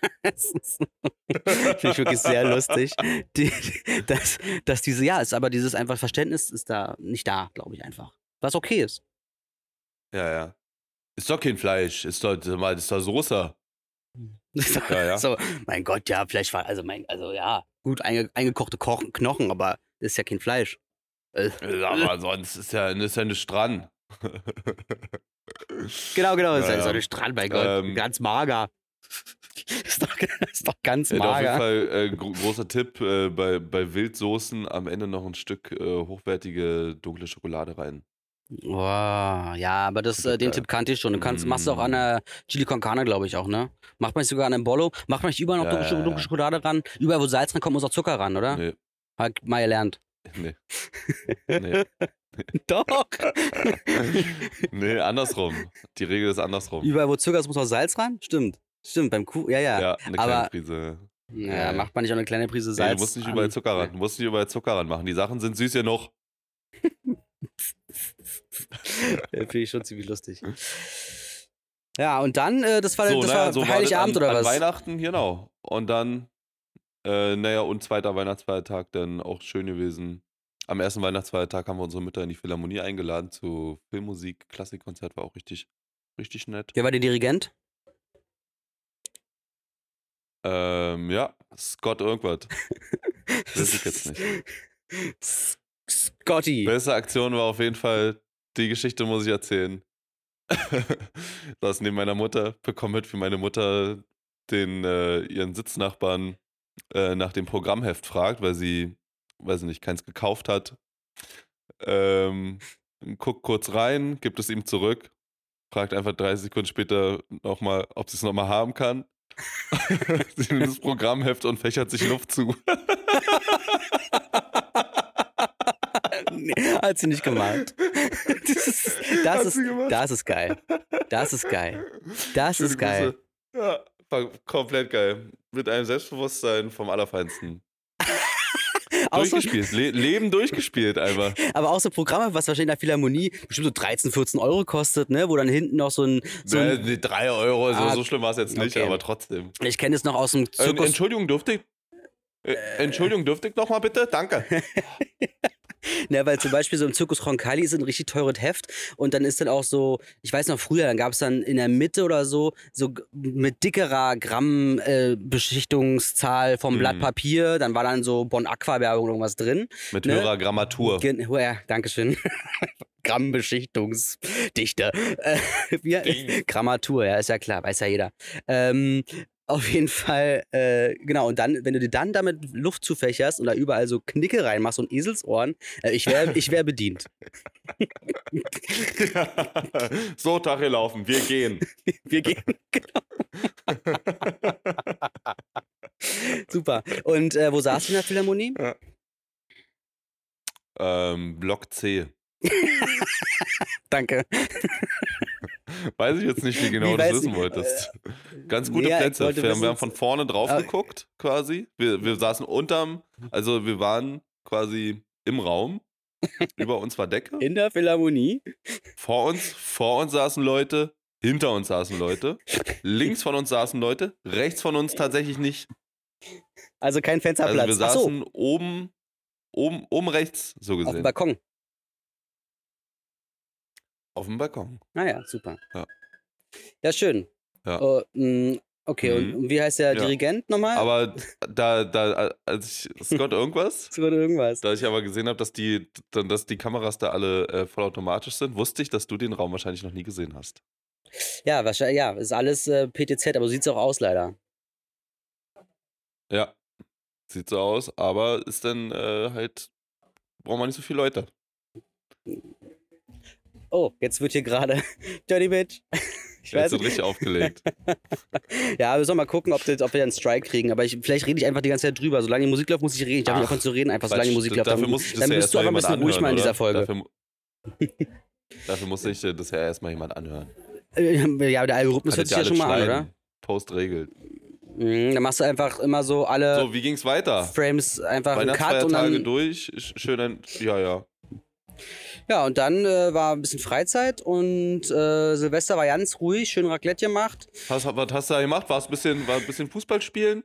S3: Finde ich wirklich sehr lustig. Die, dass, dass diese, ja, ist aber dieses einfach Verständnis ist da nicht da, glaube ich einfach. Was okay ist.
S4: Ja, ja. Ist doch kein Fleisch, ist doch, das ist doch Soße. Ja, ja.
S3: So, mein Gott, ja, Fleisch war, also mein, also ja, gut einge, eingekochte Kochen, Knochen, aber ist ja kein Fleisch. Äh,
S4: Aber sonst ist ja, ist ja nichts dran.
S3: Genau, genau, ist
S4: Ja,
S3: ja, ist
S4: ja.
S3: doch nicht dran, mein Gott.
S4: Ähm,
S3: Ganz mager. ist, doch, ist doch ganz
S4: Ja, auf jeden
S3: mager.
S4: Fall äh, gro großer Tipp, äh, bei, bei Wildsoßen am Ende noch ein Stück äh, hochwertige dunkle Schokolade rein.
S3: Oh, ja, aber das, äh, den
S4: Geil.
S3: Tipp kannte ich schon. Du kannst, machst du auch an
S4: Mm.
S3: der Chili con Carne, glaube ich auch, ne? Macht man nicht sogar an einem Bollo? Macht man nicht überall noch
S4: Ja,
S3: dunkle,
S4: ja, ja.
S3: dunkle Schokolade ran? Überall, wo Salz rankommt, muss auch Zucker ran, oder?
S4: Nee,
S3: Hat mal gelernt.
S4: nee. Nee.
S3: Doch.
S4: Nee, andersrum. Die Regel ist andersrum.
S3: Überall, wo Zucker ist, muss auch Salz ran? Stimmt. Stimmt, beim Kuh, ja, ja.
S4: Ja, eine kleine
S3: aber,
S4: Prise.
S3: ja,
S4: ja.
S3: macht man nicht auch eine kleine Prise
S4: Nee,
S3: Salz?
S4: du musst nicht
S3: an-
S4: überall Zucker ran. Du musst nicht überall Zucker ran machen. Die Sachen sind süß genug.
S3: Ja, finde ich schon ziemlich lustig. Ja, und dann, äh, das war,
S4: So,
S3: das
S4: naja,
S3: war
S4: so war
S3: Heiligabend
S4: das an,
S3: oder
S4: an
S3: was?
S4: Weihnachten, genau. Und dann, äh, naja, und zweiter Weihnachtsfeiertag dann auch schön gewesen. Am ersten Weihnachtsfeiertag haben wir unsere Mütter in die Philharmonie eingeladen zu Filmmusik. Klassikkonzert war auch richtig, richtig nett.
S3: Wer war der Dirigent?
S4: Ähm, ja, Scott irgendwas. Weiß ich jetzt nicht.
S3: S- Scotty.
S4: Beste Aktion war auf jeden Fall, die Geschichte muss ich erzählen. Saß neben meiner Mutter, bekomme mit, wie meine Mutter den äh, ihren Sitznachbarn äh, nach dem Programmheft fragt, weil sie, weiß ich nicht, keins gekauft hat. ähm, guckt kurz rein, gibt es ihm zurück, fragt einfach dreißig Sekunden später nochmal, ob sie es nochmal haben kann. Sie nimmt das Programmheft und fächert sich Luft zu.
S3: Nee, hat sie nicht gemacht. Das ist, das
S4: Hat
S3: ist,
S4: sie gemacht?
S3: das ist geil. Das ist geil. Das
S4: Schöne
S3: ist geil.
S4: Grüße. Ja, war komplett geil. Mit einem Selbstbewusstsein vom Allerfeinsten.
S3: Auch so,
S4: Durchgespielt. Le Leben durchgespielt einfach.
S3: aber auch so Programme, was wahrscheinlich in der Philharmonie bestimmt so dreizehn, vierzehn Euro kostet, ne? Wo dann hinten noch so ein. So ein
S4: Ne, drei Euro, so,
S3: Ah,
S4: so schlimm war es jetzt nicht,
S3: okay.
S4: aber trotzdem.
S3: ich kenne es noch aus dem
S4: Ähm,
S3: Zirkus.
S4: Entschuldigung, dürfte ich? Äh, Entschuldigung, dürfte ich nochmal bitte? Danke.
S3: Ne, weil zum Beispiel so im Zirkus Roncalli ist ein richtig teures Heft und dann ist dann auch so, ich weiß noch früher, dann gab es dann in der Mitte oder so, so g- mit dickerer Gramm-Beschichtungszahl vom
S4: Mhm.
S3: Blatt Papier, dann war dann so Bon Aqua-Werbung oder irgendwas drin.
S4: Mit
S3: Ne?
S4: höherer Grammatur.
S3: Gen oh ja, Dankeschön. Grammbeschichtungsdichte. Äh, wie,
S4: Ding.
S3: Grammatur, ja, ist ja klar, weiß ja jeder. Ähm, auf jeden Fall, äh, genau, und dann, wenn du dir dann damit Luft zufächerst und da überall so Knicke reinmachst und Eselsohren, äh, ich wäre ich wär bedient.
S4: So, Tag gelaufen, wir gehen.
S3: Wir gehen, genau. Super. Und äh, wo saßt du in der Philharmonie?
S4: ähm, Block C.
S3: Danke.
S4: Weiß ich jetzt nicht, wie genau
S3: Wie
S4: du
S3: weiß
S4: das wissen
S3: ich,
S4: wolltest. Ganz gute
S3: ja, ich
S4: Plätze.
S3: wollte
S4: Wir, haben- wir haben
S3: wissen-
S4: von vorne drauf
S3: Ah.
S4: geguckt, quasi. Wir, wir saßen unterm, also wir waren quasi im Raum. Über uns war Decke.
S3: In der Philharmonie?
S4: Vor uns, vor uns saßen Leute, hinter uns saßen Leute, links von uns saßen Leute, rechts von uns tatsächlich nicht.
S3: Also kein
S4: Also
S3: Fensterplatz.
S4: wir
S3: Ach so,
S4: saßen oben, oben, oben rechts, so
S3: auf dem
S4: gesehen.
S3: Balkon.
S4: Auf dem Balkon.
S3: Naja, super.
S4: Ja.
S3: Ja, schön.
S4: Ja.
S3: Oh, mh, okay,
S4: Mhm.
S3: und wie heißt der
S4: Ja.
S3: Dirigent nochmal?
S4: Aber da, da, als ich, Scott irgendwas,
S3: Es wurde irgendwas.
S4: da ich aber gesehen habe, dass die, dann- dass die Kameras da alle äh, vollautomatisch sind, wusste ich, dass du den Raum wahrscheinlich noch nie gesehen hast.
S3: Ja, wahrscheinlich, ja, ist alles äh, P T Z, aber so sieht es auch aus leider.
S4: Ja, sieht so aus, aber ist dann äh, halt, braucht man nicht so viele Leute.
S3: Oh, jetzt wird hier gerade Dirty Bitch. Ich
S4: Jetzt
S3: weiß
S4: wird
S3: nicht.
S4: richtig aufgelegt.
S3: Ja, wir sollen mal gucken, ob, das, ob wir einen Strike kriegen. Aber ich, vielleicht rede ich einfach die ganze Zeit drüber. Solange die Musik läuft, muss ich reden. Ich darf nicht
S4: Ach,
S3: aufhören zu reden, einfach solange die
S4: Quatsch,
S3: Musik läuft.
S4: dafür
S3: Dann,
S4: muss ich das
S3: dann
S4: ja
S3: bist du
S4: erstmal
S3: einfach ein
S4: jemand
S3: bisschen ruhig
S4: anhören,
S3: mal in dieser
S4: oder?
S3: Folge.
S4: Dafür, mu- dafür muss ich äh, das ja erstmal jemand anhören.
S3: Äh, Ja, der Algorithmus hört
S4: Hattet
S3: sich
S4: ihr
S3: ja
S4: alle
S3: schon mal an, oder?
S4: schneiden. Post regelt.
S3: Mhm, dann machst du einfach immer so alle
S4: So, wie ging's weiter?
S3: Frames einfach einen Cut und
S4: Weihnachtsfeiertage
S3: dann.
S4: durch, sch- schön ein, ja, ja.
S3: Ja, und dann äh, war ein bisschen Freizeit und äh, Silvester war ganz ruhig, schön Raclette gemacht.
S4: Was, was hast du da gemacht? Warst ein bisschen, war ein bisschen Fußball spielen?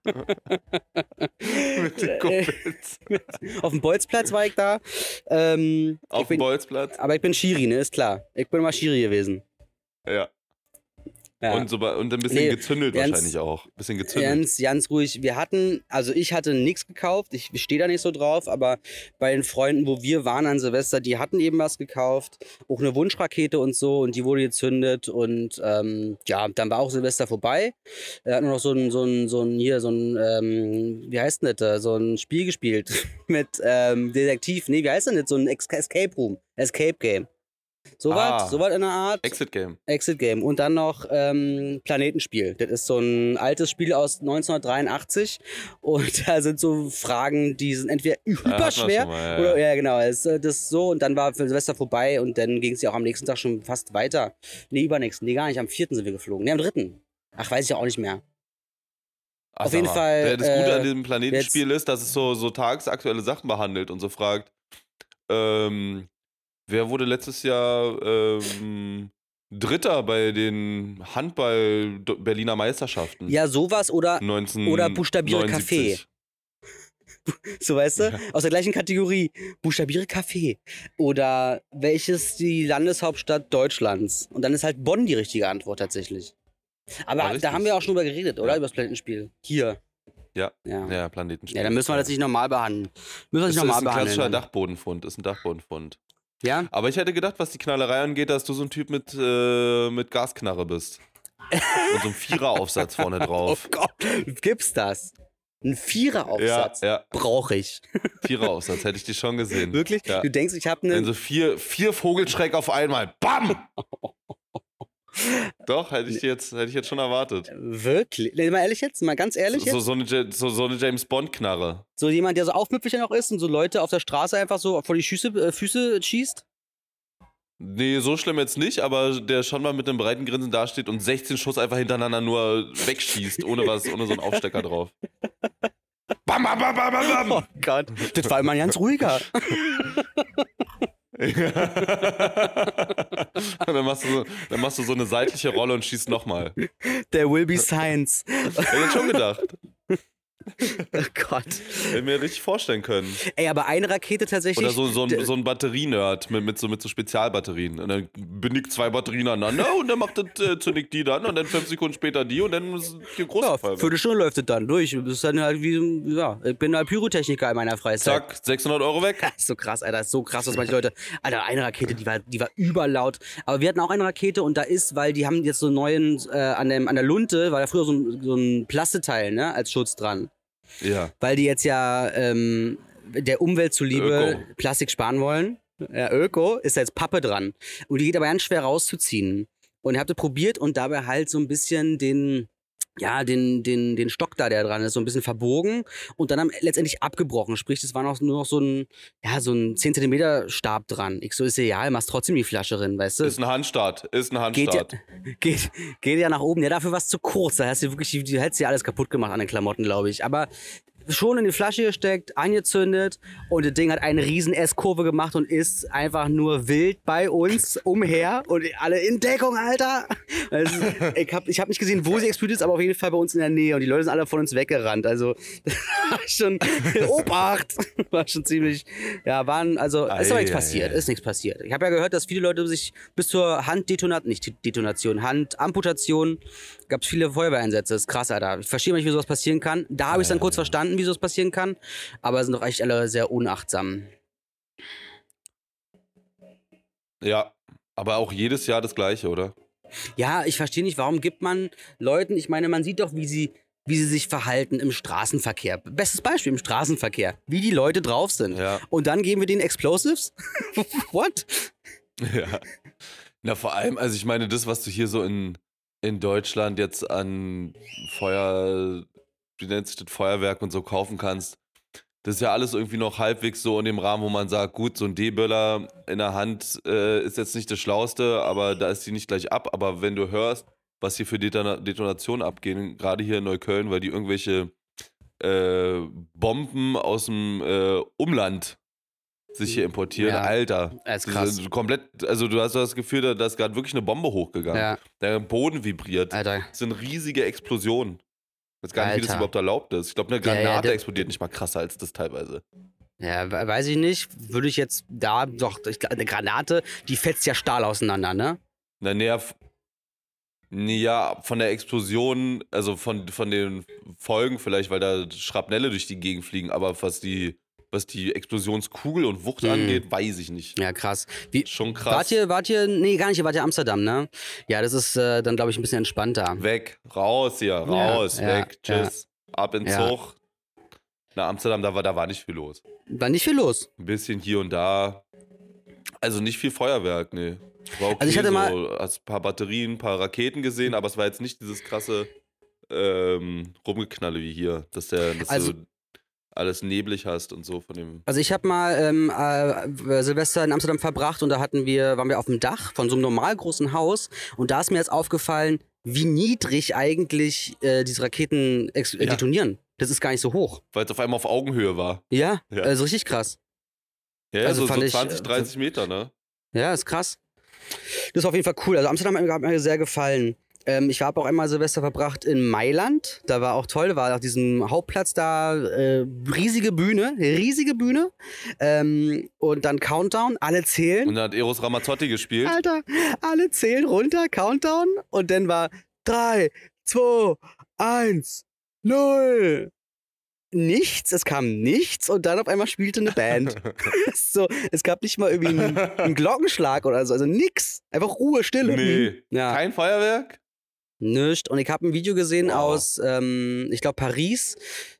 S4: Mit den Kumpels.
S3: Auf dem Bolzplatz war ich da. Ähm, ich
S4: Auf dem
S3: bin,
S4: Bolzplatz?
S3: aber ich bin Schiri, ne, ist klar. Ich bin immer Schiri gewesen.
S4: Ja.
S3: Ja.
S4: Und, so, bei- und ein bisschen
S3: Nee,
S4: gezündelt
S3: ganz-
S4: wahrscheinlich auch. Ein bisschen gezündelt.
S3: Ganz, ganz ruhig. Wir hatten, also ich hatte nichts gekauft, ich stehe da nicht so drauf, aber bei den Freunden, wo wir waren an Silvester, die hatten eben was gekauft, auch eine Wunschrakete und so und die wurde gezündet und ähm, ja, dann war auch Silvester vorbei. Er hat nur noch so ein, so ein, so ein, hier, so ein, ähm, wie heißt denn das, da? So ein Spiel gespielt mit ähm, Detektiv, nee, wie heißt denn das, so ein Ex- Escape Room, Escape Game. So
S4: Ah.
S3: was, so was in der Art.
S4: Exit Game.
S3: Exit Game. Und dann noch ähm, Planetenspiel. Das ist so ein altes Spiel aus neunzehnhundertdreiundachtzig. Und da sind so Fragen, die sind entweder
S4: Ja, hat man
S3: überschwer.
S4: schon mal, ja,
S3: Oder,
S4: ja.
S3: ja, genau. Das, äh, das ist so. Und dann war für Silvester vorbei. Und dann ging es ja auch am nächsten Tag schon fast weiter. Nee, übernächsten. Nee, gar nicht. Am vierten sind wir geflogen. Nee, am dritten. Ach, weiß ich auch nicht mehr.
S4: Ach,
S3: Auf
S4: sag
S3: jeden
S4: mal.
S3: Fall,
S4: Der- Das Gute
S3: äh,
S4: an diesem Planetenspiel ist, dass es so, so tagesaktuelle Sachen behandelt und so fragt, ähm, wer wurde letztes Jahr ähm, Dritter bei den Handball-Berliner Meisterschaften?
S3: Ja, sowas oder,
S4: neunzehn
S3: oder buchstabiere
S4: neunundsiebzig.
S3: so weißt du,
S4: Ja.
S3: aus der gleichen Kategorie. Buchstabiere Kaffee. Oder welches die Landeshauptstadt Deutschlands? Und dann ist halt Bonn die richtige Antwort tatsächlich. Aber
S4: Ja,
S3: da
S4: richtig.
S3: haben wir auch schon drüber geredet, oder?
S4: Ja.
S3: Über das Planetenspiel. Hier.
S4: Ja.
S3: Ja. Ja,
S4: Ja, Planetenspiel.
S3: dann müssen wir das nicht normal behandeln. Müssen wir
S4: Das
S3: nicht
S4: ist
S3: normal
S4: ein klassischer
S3: behandeln.
S4: Dachbodenfund. Ist ein Dachbodenfund.
S3: Ja?
S4: Aber ich hätte gedacht, was die Knallerei angeht, dass du so ein Typ mit, äh, mit Gasknarre bist. Und so ein Viereraufsatz vorne
S3: Oh
S4: drauf.
S3: Gott, gibt's das? Ein Viereraufsatz.
S4: Ja, ja.
S3: Brauche ich.
S4: Viereraufsatz, hätte ich die schon gesehen.
S3: Wirklich?
S4: Ja.
S3: Du denkst, ich habe eine...
S4: Also vier, vier Vogelschreck auf einmal. Bam! Doch, hätte ich jetzt, hätte ich jetzt schon erwartet.
S3: Wirklich? Nee, mal ehrlich jetzt? Mal ganz ehrlich
S4: So,
S3: jetzt?
S4: so, eine, so, so eine James-Bond-Knarre.
S3: So jemand, der so aufmüpfig noch ist und so Leute auf der Straße einfach so vor die Füße, äh, Füße schießt?
S4: Nee, so schlimm jetzt nicht, aber der schon mal mit einem breiten Grinsen dasteht und sechzehn Schuss einfach hintereinander nur wegschießt, ohne was, ohne so einen Aufstecker drauf. Bam, bam, bam, bam, bam.
S3: Oh Gott, das war immer ein ganz ruhiger.
S4: und dann machst, du so, dann machst du so eine seitliche Rolle und schießt nochmal.
S3: Der will be science.
S4: Hätte ich jetzt schon gedacht.
S3: Oh Gott.
S4: Hätte mir richtig vorstellen können.
S3: Ey, aber eine Rakete tatsächlich...
S4: Oder so, so ein, so ein Batterienerd mit, mit, so, mit so Spezialbatterien. Und dann bindet zwei Batterien aneinander und dann macht das, äh, zündigt die dann und dann fünf Sekunden später die und dann ist die große
S3: Ja,
S4: Feuerwehr.
S3: Viertelstunde läuft es dann durch. Das ist dann halt wie, ja, ich bin halt Pyrotechniker in meiner Freizeit.
S4: Zack, sechshundert Euro weg.
S3: Das ist so krass, Alter. Das ist so krass, was manche Leute. Alter, eine Rakete, die war, die war überlaut. Aber wir hatten auch eine Rakete und da ist, weil die haben jetzt so einen neuen, äh, an, dem, an der Lunte, war da früher so ein, so ein Plasteteil, ne, als Schutz dran.
S4: Ja.
S3: Weil die jetzt ja ähm, der Umwelt zuliebe
S4: Öko.
S3: Plastik sparen wollen. Ja, Öko ist da jetzt Pappe dran. Und die geht aber ganz schwer rauszuziehen. Und ich habe das probiert und dabei halt so ein bisschen den, ja, den, den, den Stock da, der dran ist, so ein bisschen verbogen und dann haben letztendlich abgebrochen. Sprich, es war noch, nur noch so ein, ja, so ein zehn Zentimeter Stab dran. Ich so, ist ja egal, machst trotzdem die Flasche drin, weißt du?
S4: Ist ein Handstart. Ist ein
S3: Geht ja,
S4: Handstart.
S3: geht, geht ja nach oben. Ja, dafür war es zu kurz. Da hast du wirklich, du hättest ja alles kaputt gemacht an den Klamotten, glaube ich. Aber schon in die Flasche gesteckt, angezündet und das Ding hat eine riesen S-Kurve gemacht und ist einfach nur wild bei uns umher und alle in Deckung, Alter. Also, ich habe ich hab nicht gesehen, wo sie explodiert ist, aber auf jeden Fall bei uns in der Nähe und die Leute sind alle von uns weggerannt. Also das war schon, Obacht, war schon ziemlich, ja, waren, also ist aber nichts
S4: Ei,
S3: passiert,
S4: ei, ei.
S3: ist nichts passiert. Ich habe ja gehört, dass viele Leute sich bis zur Handdetonation, nicht Detonation, Handamputation, gab es viele Feuerwehreinsätze. Das ist krass, Alter. Ich verstehe nicht, wie sowas passieren kann. Da habe ich es dann kurz verstanden, wie sowas passieren kann. Aber sind doch echt alle sehr unachtsam.
S4: Ja, aber auch jedes Jahr das Gleiche, oder?
S3: Ja, ich verstehe nicht, warum gibt man Leuten, ich meine, man sieht doch, wie sie, wie sie sich verhalten im Straßenverkehr. Bestes Beispiel im Straßenverkehr. Wie die Leute drauf sind.
S4: Ja.
S3: Und dann geben wir denen Explosives? What?
S4: Ja. Na, vor allem, also ich meine, das, was du hier so in, in Deutschland jetzt an Feuer, wie nennt sich das, Feuerwerk und so kaufen kannst, das ist ja alles irgendwie noch halbwegs so in dem Rahmen, wo man sagt, gut, so ein D-Böller in der Hand äh, ist jetzt nicht das Schlauste, aber da ist die nicht gleich ab. Aber wenn du hörst, was hier für Detona- Detonationen abgehen, gerade hier in Neukölln, weil die irgendwelche äh, Bomben aus dem äh, Umland sich hier importieren,
S3: Ja,
S4: Alter.
S3: das ist
S4: Das
S3: krass.
S4: ist komplett, also du hast das Gefühl, da da ist gerade wirklich eine Bombe hochgegangen.
S3: Ja.
S4: Der Boden vibriert.
S3: Alter.
S4: Das sind riesige Explosionen. Ich weiß gar nicht, wie das
S3: Alter.
S4: überhaupt erlaubt ist. Ich glaube, eine
S3: Ja, ja,
S4: Granate
S3: der-
S4: explodiert nicht mal krasser als das teilweise.
S3: Ja, we- weiß ich nicht. Würde ich jetzt da, doch, ich, glaub, eine Granate, die fetzt ja Stahl auseinander, ne?
S4: Na, näher. f- Nee, ja, von der Explosion, also von, von den Folgen vielleicht, weil da Schrapnelle durch die Gegend fliegen, aber was die, was die Explosionskugel und Wucht
S3: Mhm.
S4: angeht, weiß ich nicht.
S3: Ja, krass. Wie,
S4: Schon krass.
S3: wart ihr, wart ihr, nee, gar nicht, ihr wart ja Amsterdam, ne? Ja, das ist äh, dann, glaube ich, ein bisschen entspannter.
S4: Weg, raus hier, raus,
S3: Ja,
S4: weg,
S3: ja,
S4: tschüss, ab in
S3: Ja.
S4: Zug. Na, Amsterdam, da war, da war nicht viel los.
S3: War nicht viel los.
S4: Ein bisschen hier und da. Also nicht viel Feuerwerk, nee. War okay,
S3: Also ich hatte
S4: so,
S3: mal-
S4: hast ein paar Batterien, ein paar Raketen gesehen, aber es war jetzt nicht dieses krasse ähm, Rumgeknalle wie hier, dass, der, dass
S3: Also-
S4: du alles neblig hast und so von dem.
S3: Also ich habe mal ähm, äh, Silvester in Amsterdam verbracht und da hatten wir, waren wir auf dem Dach von so einem normal großen Haus und da ist mir jetzt aufgefallen, wie niedrig eigentlich äh, diese Raketen ex- äh,
S4: Ja.
S3: detonieren. Das ist gar nicht so hoch.
S4: Weil es auf einmal auf Augenhöhe war.
S3: Ja,
S4: Ja.
S3: also richtig krass.
S4: Ja,
S3: Also
S4: so,
S3: fand
S4: so
S3: ich,
S4: zwanzig,
S3: äh,
S4: dreißig Meter, ne?
S3: Ja, ist krass. Das ist auf jeden Fall cool. Also Amsterdam hat mir, hat mir sehr gefallen. Ähm, ich habe auch einmal Silvester verbracht in Mailand. Da war auch toll. Da war auf diesem Hauptplatz da äh, riesige Bühne, riesige Bühne. Ähm, und dann Countdown, alle zählen.
S4: Und dann hat Eros Ramazzotti gespielt.
S3: Alter, alle zählen runter, Countdown. Und dann war drei, zwei, eins, null. Nichts, es kam nichts und dann auf einmal spielte eine Band. So, es gab nicht mal irgendwie einen, einen Glockenschlag oder so, also nix. Einfach Ruhe, Stille.
S4: Nee.
S3: Ja.
S4: Kein Feuerwerk?
S3: Nischt. Und ich habe ein Video gesehen
S4: Wow.
S3: aus, ähm, ich glaube, Paris.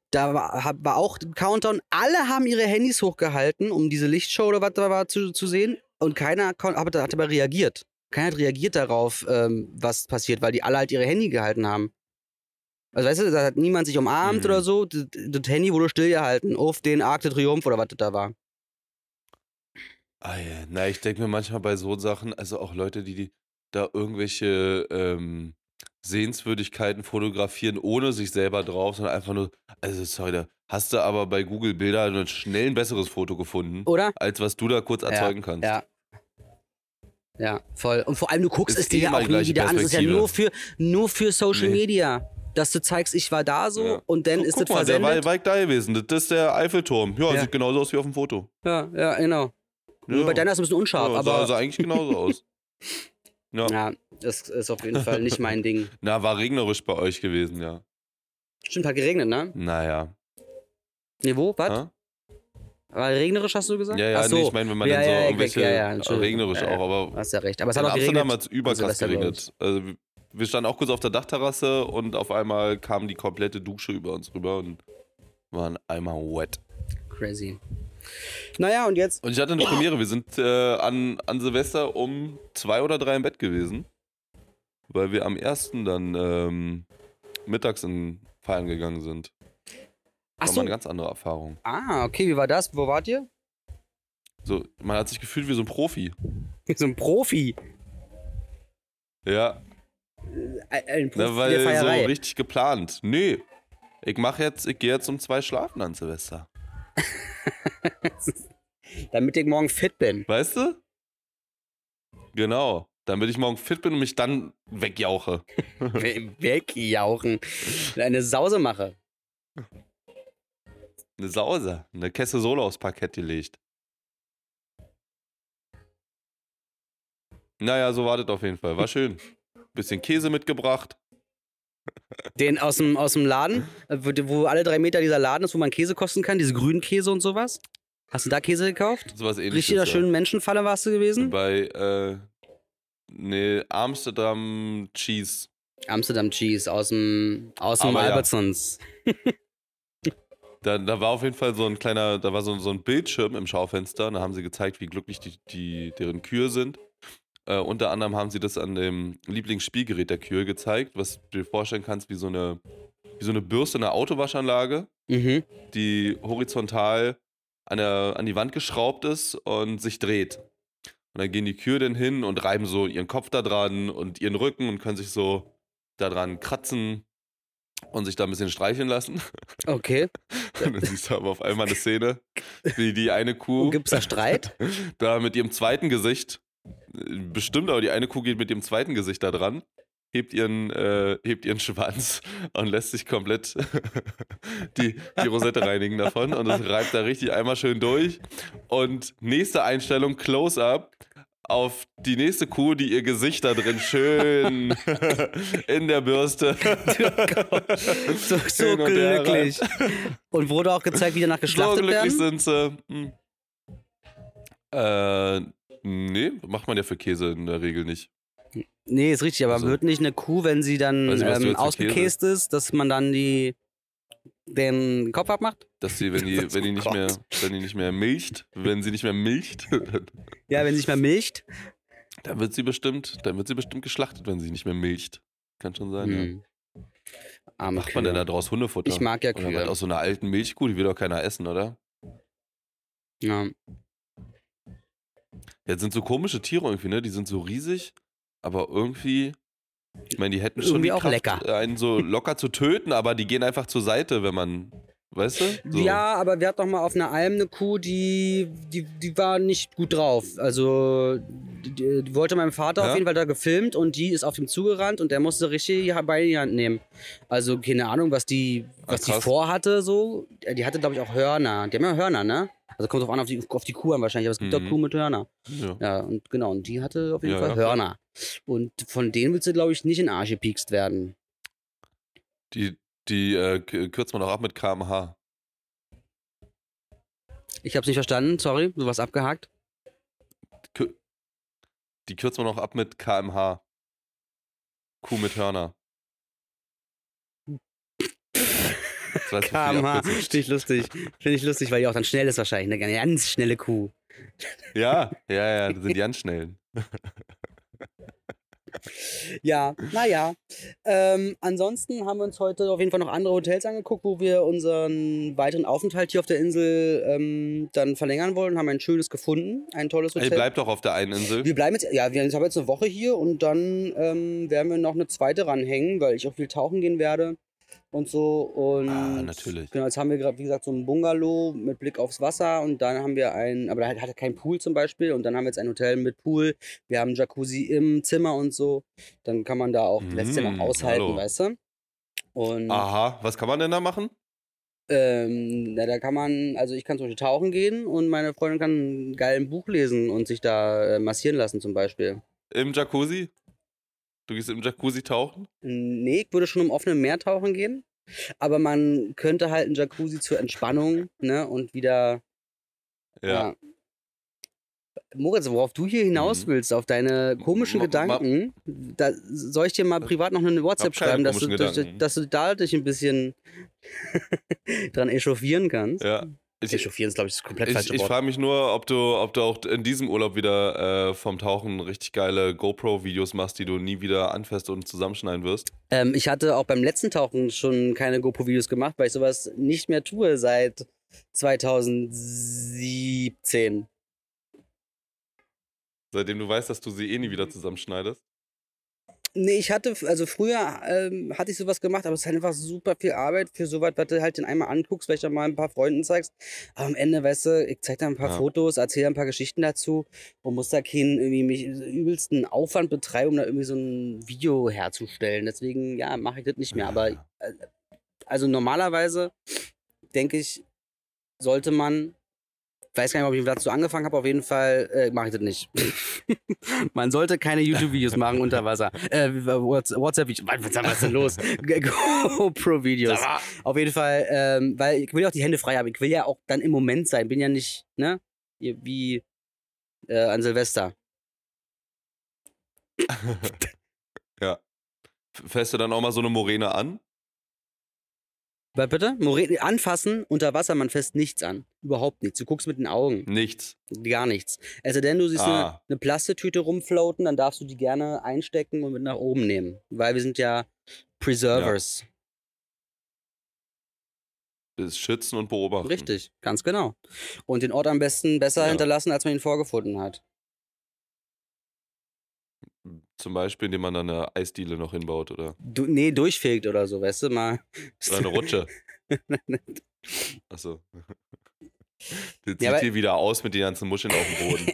S3: Da war, hab- war auch ein Countdown. Alle haben ihre Handys hochgehalten, um diese Lichtshow oder was da war zu, zu sehen. Und keiner kon- hat, hat aber reagiert. Keiner hat reagiert darauf, ähm, was passiert, weil die alle halt ihre Handy gehalten haben. Also weißt du, da hat niemand sich umarmt
S4: Mhm.
S3: oder so. Das, das Handy wurde stillgehalten auf den Arc de Triomphe oder was das da war.
S4: Ah, ja. Na, ich denke mir manchmal bei so Sachen, also auch Leute, die, die da irgendwelche ähm, Sehenswürdigkeiten fotografieren, ohne sich selber drauf, sondern einfach nur, also sorry, da hast du aber bei Google Bilder schnell ein besseres Foto gefunden,
S3: Oder?
S4: als was du da kurz erzeugen
S3: ja,
S4: kannst.
S3: Ja. Ja, voll. Und vor allem, du guckst
S4: Ist
S3: es dir
S4: eh
S3: ja
S4: immer
S3: auch
S4: die
S3: nie
S4: gleiche
S3: wieder an. Es ist ja
S4: Perspektive.
S3: nur für, nur für Social
S4: Nee.
S3: Media. Dass du zeigst, ich war da so
S4: Ja.
S3: und dann
S4: So,
S3: ist
S4: guck
S3: das
S4: mal, der
S3: versendet.
S4: war Wijk da gewesen. Das ist der Eiffelturm. Ja,
S3: Ja.
S4: sieht genauso aus wie auf dem Foto.
S3: Ja, ja, genau. Nur
S4: Ja.
S3: bei deiner ist es ein bisschen unscharf,
S4: Ja, sah,
S3: aber
S4: sah eigentlich genauso aus. Ja.
S3: ja, das ist auf jeden Fall nicht mein Ding.
S4: Na, war regnerisch bei euch gewesen, ja.
S3: Stimmt, hat geregnet, ne?
S4: Naja.
S3: Nee, wo? Was?
S4: Ha?
S3: War regnerisch, hast du gesagt?
S4: Ja, ja,
S3: Ach so.
S4: nee, ich meine, wenn man
S3: ja,
S4: dann so
S3: ja,
S4: irgendwelche,
S3: ja, ja, Entschuldigung.
S4: regnerisch
S3: Ja, ja.
S4: auch, aber
S3: Hast ja recht. Aber es hat
S4: in
S3: auch
S4: Amsterdam
S3: geregnet.
S4: hat es überkrass
S3: Silvester, glaub
S4: geregnet. Also, wir standen auch kurz auf der Dachterrasse und auf einmal kam die komplette Dusche über uns rüber und waren einmal wet.
S3: Crazy. Naja, und jetzt?
S4: Und ich hatte eine Premiere. Wir sind äh, an, an Silvester um zwei oder drei im Bett gewesen, weil wir am ersten dann ähm, mittags in Feiern gegangen sind.
S3: Ach
S4: War mal
S3: so.
S4: eine ganz andere Erfahrung.
S3: Ah, okay, wie war das? Wo wart ihr?
S4: So, man hat sich gefühlt wie so ein Profi.
S3: So ein Profi.
S4: Ja,
S3: Ein, ein Profi
S4: na, weil
S3: der Feierei.
S4: so richtig geplant. Nee, ich mach jetzt, ich gehe jetzt um zwei schlafen an Silvester.
S3: Damit ich morgen fit bin.
S4: Weißt du? Genau. Damit ich morgen fit bin und mich dann wegjauche.
S3: We- Wegjauchen. Eine Sause mache.
S4: Eine Sause. Eine Kesse Solo aufs Parkett gelegt. Naja, so war das auf jeden Fall. War schön. Bisschen Käse mitgebracht.
S3: Den aus dem, aus dem Laden, wo, wo alle drei Meter dieser Laden ist, wo man Käse kosten kann, diese grünen Käse und sowas. Hast du da Käse gekauft?
S4: So was ähnliches.
S3: Richtig in der
S4: ja.
S3: schönen Menschenfalle warst du gewesen?
S4: Bei, äh, nee, Amsterdam Cheese.
S3: Amsterdam Cheese aus dem, aus dem
S4: Aber ja.
S3: Albertsons.
S4: Da, da war auf jeden Fall so ein kleiner, da war so, so ein Bildschirm im Schaufenster. Da haben sie gezeigt, wie glücklich die, die, deren Kühe sind. Äh, unter anderem haben sie das an dem Lieblingsspielgerät der Kühe gezeigt, was du dir vorstellen kannst, wie so eine, wie so eine Bürste in einer Autowaschanlage,
S3: Mhm.
S4: die horizontal an, der, an die Wand geschraubt ist und sich dreht. Und dann gehen die Kühe dann hin und reiben so ihren Kopf da dran und ihren Rücken und können sich so da dran kratzen und sich da ein bisschen streicheln lassen.
S3: Okay.
S4: Und dann siehst du aber auf einmal eine Szene, wie die eine Kuh
S3: Und gibt's da Streit?
S4: da mit ihrem zweiten Gesicht, bestimmt, aber die eine Kuh geht mit ihrem zweiten Gesicht da dran, hebt ihren, äh, hebt ihren Schwanz und lässt sich komplett die, die Rosette reinigen davon und das reibt da richtig einmal schön durch. Und nächste Einstellung, Close-Up, auf die nächste Kuh, die ihr Gesicht da drin schön in der Bürste.
S3: So, so
S4: hin und her
S3: glücklich. Und wurde auch gezeigt, wie danach
S4: So
S3: geschlachtet
S4: glücklich
S3: werden?
S4: sind sie. Hm. Äh, nee, macht man ja für Käse in der Regel nicht.
S3: Nee, ist richtig, aber
S4: Also-
S3: wird nicht eine Kuh, wenn sie dann
S4: Weiß nicht, was du
S3: ähm,
S4: jetzt für
S3: ausgekäst ist, dass man dann die den Kopf abmacht?
S4: Dass sie, wenn die,
S3: Das-
S4: wenn die
S3: oh
S4: nicht
S3: Gott.
S4: mehr, wenn die nicht mehr milcht, wenn sie nicht mehr milcht,
S3: Ja, wenn sie nicht mehr milcht.
S4: dann wird sie bestimmt, dann wird sie bestimmt geschlachtet, wenn sie nicht mehr milcht. Kann schon sein, ja.
S3: Hm. Arme
S4: Macht man denn da
S3: Kühe.
S4: draus Hundefutter?
S3: Ich mag ja
S4: Oder was
S3: Kühe.
S4: aus so einer alten Milchkuh, die will doch keiner essen, oder?
S3: Ja.
S4: Jetzt sind so komische Tiere irgendwie, ne? Die sind so riesig, aber irgendwie, ich meine, die hätten schon
S3: Irgendwie
S4: die
S3: auch
S4: Kraft,
S3: lecker.
S4: einen so locker zu töten, aber die gehen einfach zur Seite, wenn man, weißt du? So.
S3: Ja, aber wir hatten doch mal auf einer Alm eine Kuh, die, die, die war nicht gut drauf. Also, die, die wollte mein Vater
S4: Ja?
S3: auf jeden Fall da gefilmt und die ist auf ihm zugerannt und der musste richtig die Beine in die Hand nehmen. Also, keine Ahnung, was die, was
S4: Ah,
S3: die
S4: krass.
S3: vorhatte, so. Die hatte, glaube ich, auch Hörner. Die haben ja Hörner, ne? Also, kommt drauf an, auf die, auf die Kuh an wahrscheinlich, aber es gibt
S4: Mhm.
S3: auch Kuh mit Hörner.
S4: Ja.
S3: Ja, und genau, und die hatte auf jeden
S4: Ja,
S3: Fall
S4: ja, klar.
S3: Hörner. Und von denen willst du, glaube ich, nicht in den Arsch gepiekst werden.
S4: Die, die äh, k- kürzt man auch ab mit K M H.
S3: Ich hab's nicht verstanden, sorry, du warst abgehakt.
S4: Kü- Die kürzt man auch ab mit K M H. Kuh mit Hörner. Das heißt, wie viel
S3: K M H,
S4: abkürzen.
S3: finde ich lustig. Finde ich lustig, weil die auch dann schnell ist wahrscheinlich. Eine ganz schnelle Kuh.
S4: Ja, ja, ja, das sind die ganz schnellen.
S3: Ja, naja. Ähm, ansonsten haben wir uns heute auf jeden Fall noch andere Hotels angeguckt, wo wir unseren weiteren Aufenthalt hier auf der Insel ähm, dann verlängern wollen. Haben ein schönes gefunden, ein tolles
S4: Ey,
S3: Hotel.
S4: bleibt doch auf der einen Insel.
S3: Wir bleiben jetzt, ja, wir haben jetzt eine Woche hier und dann ähm, werden wir noch eine zweite ranhängen, weil ich auch viel tauchen gehen werde und so. Und
S4: Ah, natürlich.
S3: genau, jetzt haben wir gerade, wie gesagt, so ein Bungalow mit Blick aufs Wasser und dann haben wir ein, aber da hat, hat kein Pool zum Beispiel und dann haben wir jetzt ein Hotel mit Pool. Wir haben einen Jacuzzi im Zimmer und so. Dann kann man da auch, lässt sich ja noch
S4: Mm,
S3: aushalten,
S4: hallo.
S3: weißt du? Und
S4: Aha, was kann man denn da machen?
S3: ähm, na, da kann man, also ich kann zum Beispiel tauchen gehen und meine Freundin kann ein geiles Buch lesen und sich da äh, massieren lassen zum Beispiel.
S4: Im Jacuzzi? Du gehst im Jacuzzi tauchen?
S3: Nee, ich würde schon im offenen Meer tauchen gehen. Aber man könnte halt einen Jacuzzi zur Entspannung, ne? Und wieder.
S4: Ja.
S3: Ja. Moritz, worauf du hier hinaus
S4: Mhm.
S3: willst, auf deine komischen
S4: Ma- ma-
S3: Gedanken, da soll ich dir mal privat noch eine WhatsApp
S4: keine
S3: schreiben, dass du,
S4: komischen
S3: dass, du-
S4: Gedanken.
S3: dass du da dich ein bisschen dran echauffieren kannst.
S4: Ja. Ich,
S3: Echauffieren ist, glaube ich, das komplett
S4: ich,
S3: falsche
S4: ich
S3: Wort.
S4: frage mich nur, ob du, ob du auch in diesem Urlaub wieder äh, vom Tauchen richtig geile GoPro-Videos machst, die du nie wieder anfasst und zusammenschneiden wirst.
S3: Ähm, ich hatte auch beim letzten Tauchen schon keine GoPro-Videos gemacht, weil ich sowas nicht mehr tue seit zweitausendsiebzehn.
S4: Seitdem du weißt, dass du sie eh nie wieder zusammenschneidest.
S3: Nee, ich hatte, also früher ähm, hatte ich sowas gemacht, aber es ist halt einfach super viel Arbeit für sowas, was du halt den einmal anguckst, vielleicht auch mal ein paar Freunden zeigst. Aber am Ende, weißt du, ich zeig da ein paar
S4: Ja.
S3: Fotos, erzähle ein paar Geschichten dazu und muss da keinen irgendwie mich übelsten Aufwand betreiben, um da irgendwie so ein Video herzustellen. Deswegen, ja, mache ich das nicht mehr. Aber
S4: Ja.
S3: äh, also normalerweise denke ich, sollte man, ich weiß gar nicht, ob ich dazu angefangen habe, auf jeden Fall äh, mache ich das nicht. Man sollte keine YouTube-Videos machen unter Wasser. Äh, Whats- WhatsApp-Videos. Was was ist denn los? GoPro-Videos. Auf jeden Fall, ähm, weil ich will ja auch die Hände frei haben. Ich will ja auch dann im Moment sein. Bin ja nicht, ne? Wie äh, an Silvester.
S4: Ja. Fährst du dann auch mal so eine Moräne an?
S3: Was bitte? Moräne anfassen unter Wasser, man fasst nichts an. Überhaupt nichts. Du guckst mit den Augen.
S4: Nichts.
S3: Gar nichts. Also denn du siehst eine,
S4: Ah.
S3: eine Plastetüte rumfloaten, dann darfst du die gerne einstecken und mit nach oben nehmen. Weil wir sind ja Preservers.
S4: Das Schützen und Beobachten.
S3: Richtig, ganz genau. Und den Ort am besten besser
S4: Ja.
S3: hinterlassen, als man ihn vorgefunden hat.
S4: Zum Beispiel, indem man da eine Eisdiele noch hinbaut oder,
S3: Du, nee, durchfegt oder so, weißt du, mal.
S4: oder eine Rutsche. Achso. Das sieht
S3: Ja, aber-
S4: hier wieder aus mit den ganzen Muscheln auf dem Boden.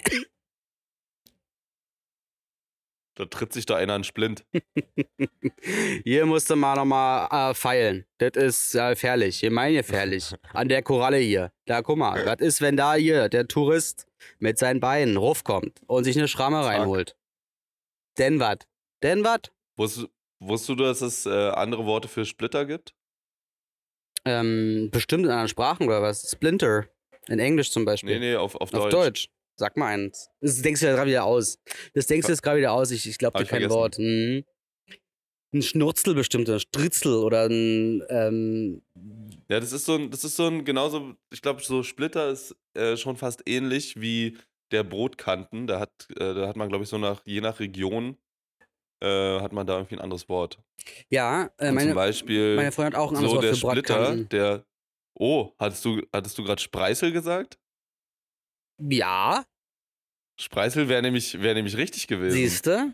S4: Da tritt sich da einer einen Splint.
S3: Hier musste man nochmal äh, feilen. Das ist äh, gefährlich. Hier mein gefährlich. An der Koralle hier. Da, guck mal. Was ist, wenn da hier der Tourist mit seinen Beinen raufkommt und sich eine Schramme
S4: Zack.
S3: reinholt? Denn was? Denn was?
S4: Wusstest, wusstest du, dass es äh, andere Worte für Splitter gibt?
S3: Ähm, bestimmt in anderen Sprachen oder was? Splinter. In Englisch zum Beispiel.
S4: Nee, nee, auf, auf,
S3: Auf
S4: Deutsch.
S3: Deutsch. Sag mal eins. Das denkst du ja gerade wieder aus. Das denkst du jetzt gerade wieder aus. Ich, ich glaube
S4: Hab
S3: dir
S4: ich
S3: kein
S4: vergessen.
S3: Wort. Mhm. Ein Schnurzel bestimmt, ein Stritzel oder ein, ähm,
S4: Ja, das ist so ein, das ist so ein, genauso, ich glaube, so Splitter ist äh, schon fast ähnlich wie der Brotkanten. Da hat, äh, da hat man, glaube ich, so nach, je nach Region, äh, hat man da irgendwie ein anderes Wort.
S3: ja, äh,
S4: Und zum
S3: meine,
S4: Beispiel
S3: meine Freundin hat auch ein anderes
S4: so
S3: Wort
S4: der
S3: für
S4: Splitter,
S3: Bratkanten.
S4: der, oh, hattest du, hattest du gerade Spreißel gesagt?
S3: Ja,
S4: Spreißel wäre nämlich, wär nämlich richtig gewesen.
S3: siehste?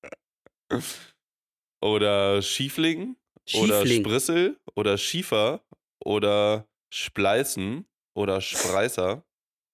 S4: Oder Schiefling, oder
S3: Schiefling.
S4: Sprissel, oder Schiefer, oder Spleißen, oder Spreißer.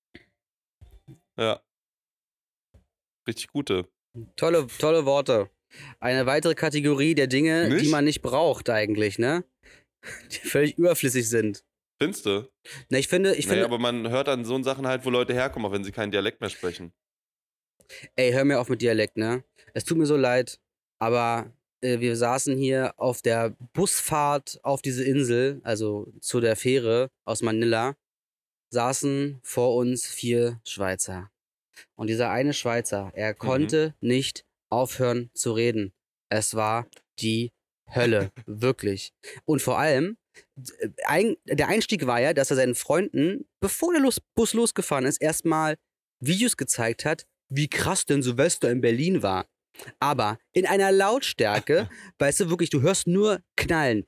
S4: Ja. Richtig gute.
S3: Tolle, tolle Worte. Eine weitere Kategorie der Dinge, die
S4: Nicht?
S3: man nicht braucht eigentlich, ne? Die völlig überflüssig sind.
S4: Findest du?
S3: Ne, ich finde, ich
S4: Nee,
S3: finde,
S4: aber man hört an so Sachen halt, wo Leute herkommen, auch wenn sie keinen Dialekt mehr sprechen.
S3: ey, hör mir auf mit Dialekt, ne? Es tut mir so leid, aber äh, wir saßen hier auf der Busfahrt auf diese Insel, also zu der Fähre aus Manila, saßen vor uns vier Schweizer. Und dieser eine Schweizer, er konnte nicht aufhören zu reden. Es war die Hölle, wirklich. Und vor allem, ein, der Einstieg war ja, dass er seinen Freunden, bevor der Los, Bus losgefahren ist, erstmal Videos gezeigt hat, wie krass denn Silvester in Berlin war. Aber in einer Lautstärke, weißt du, wirklich, du hörst nur Knallen.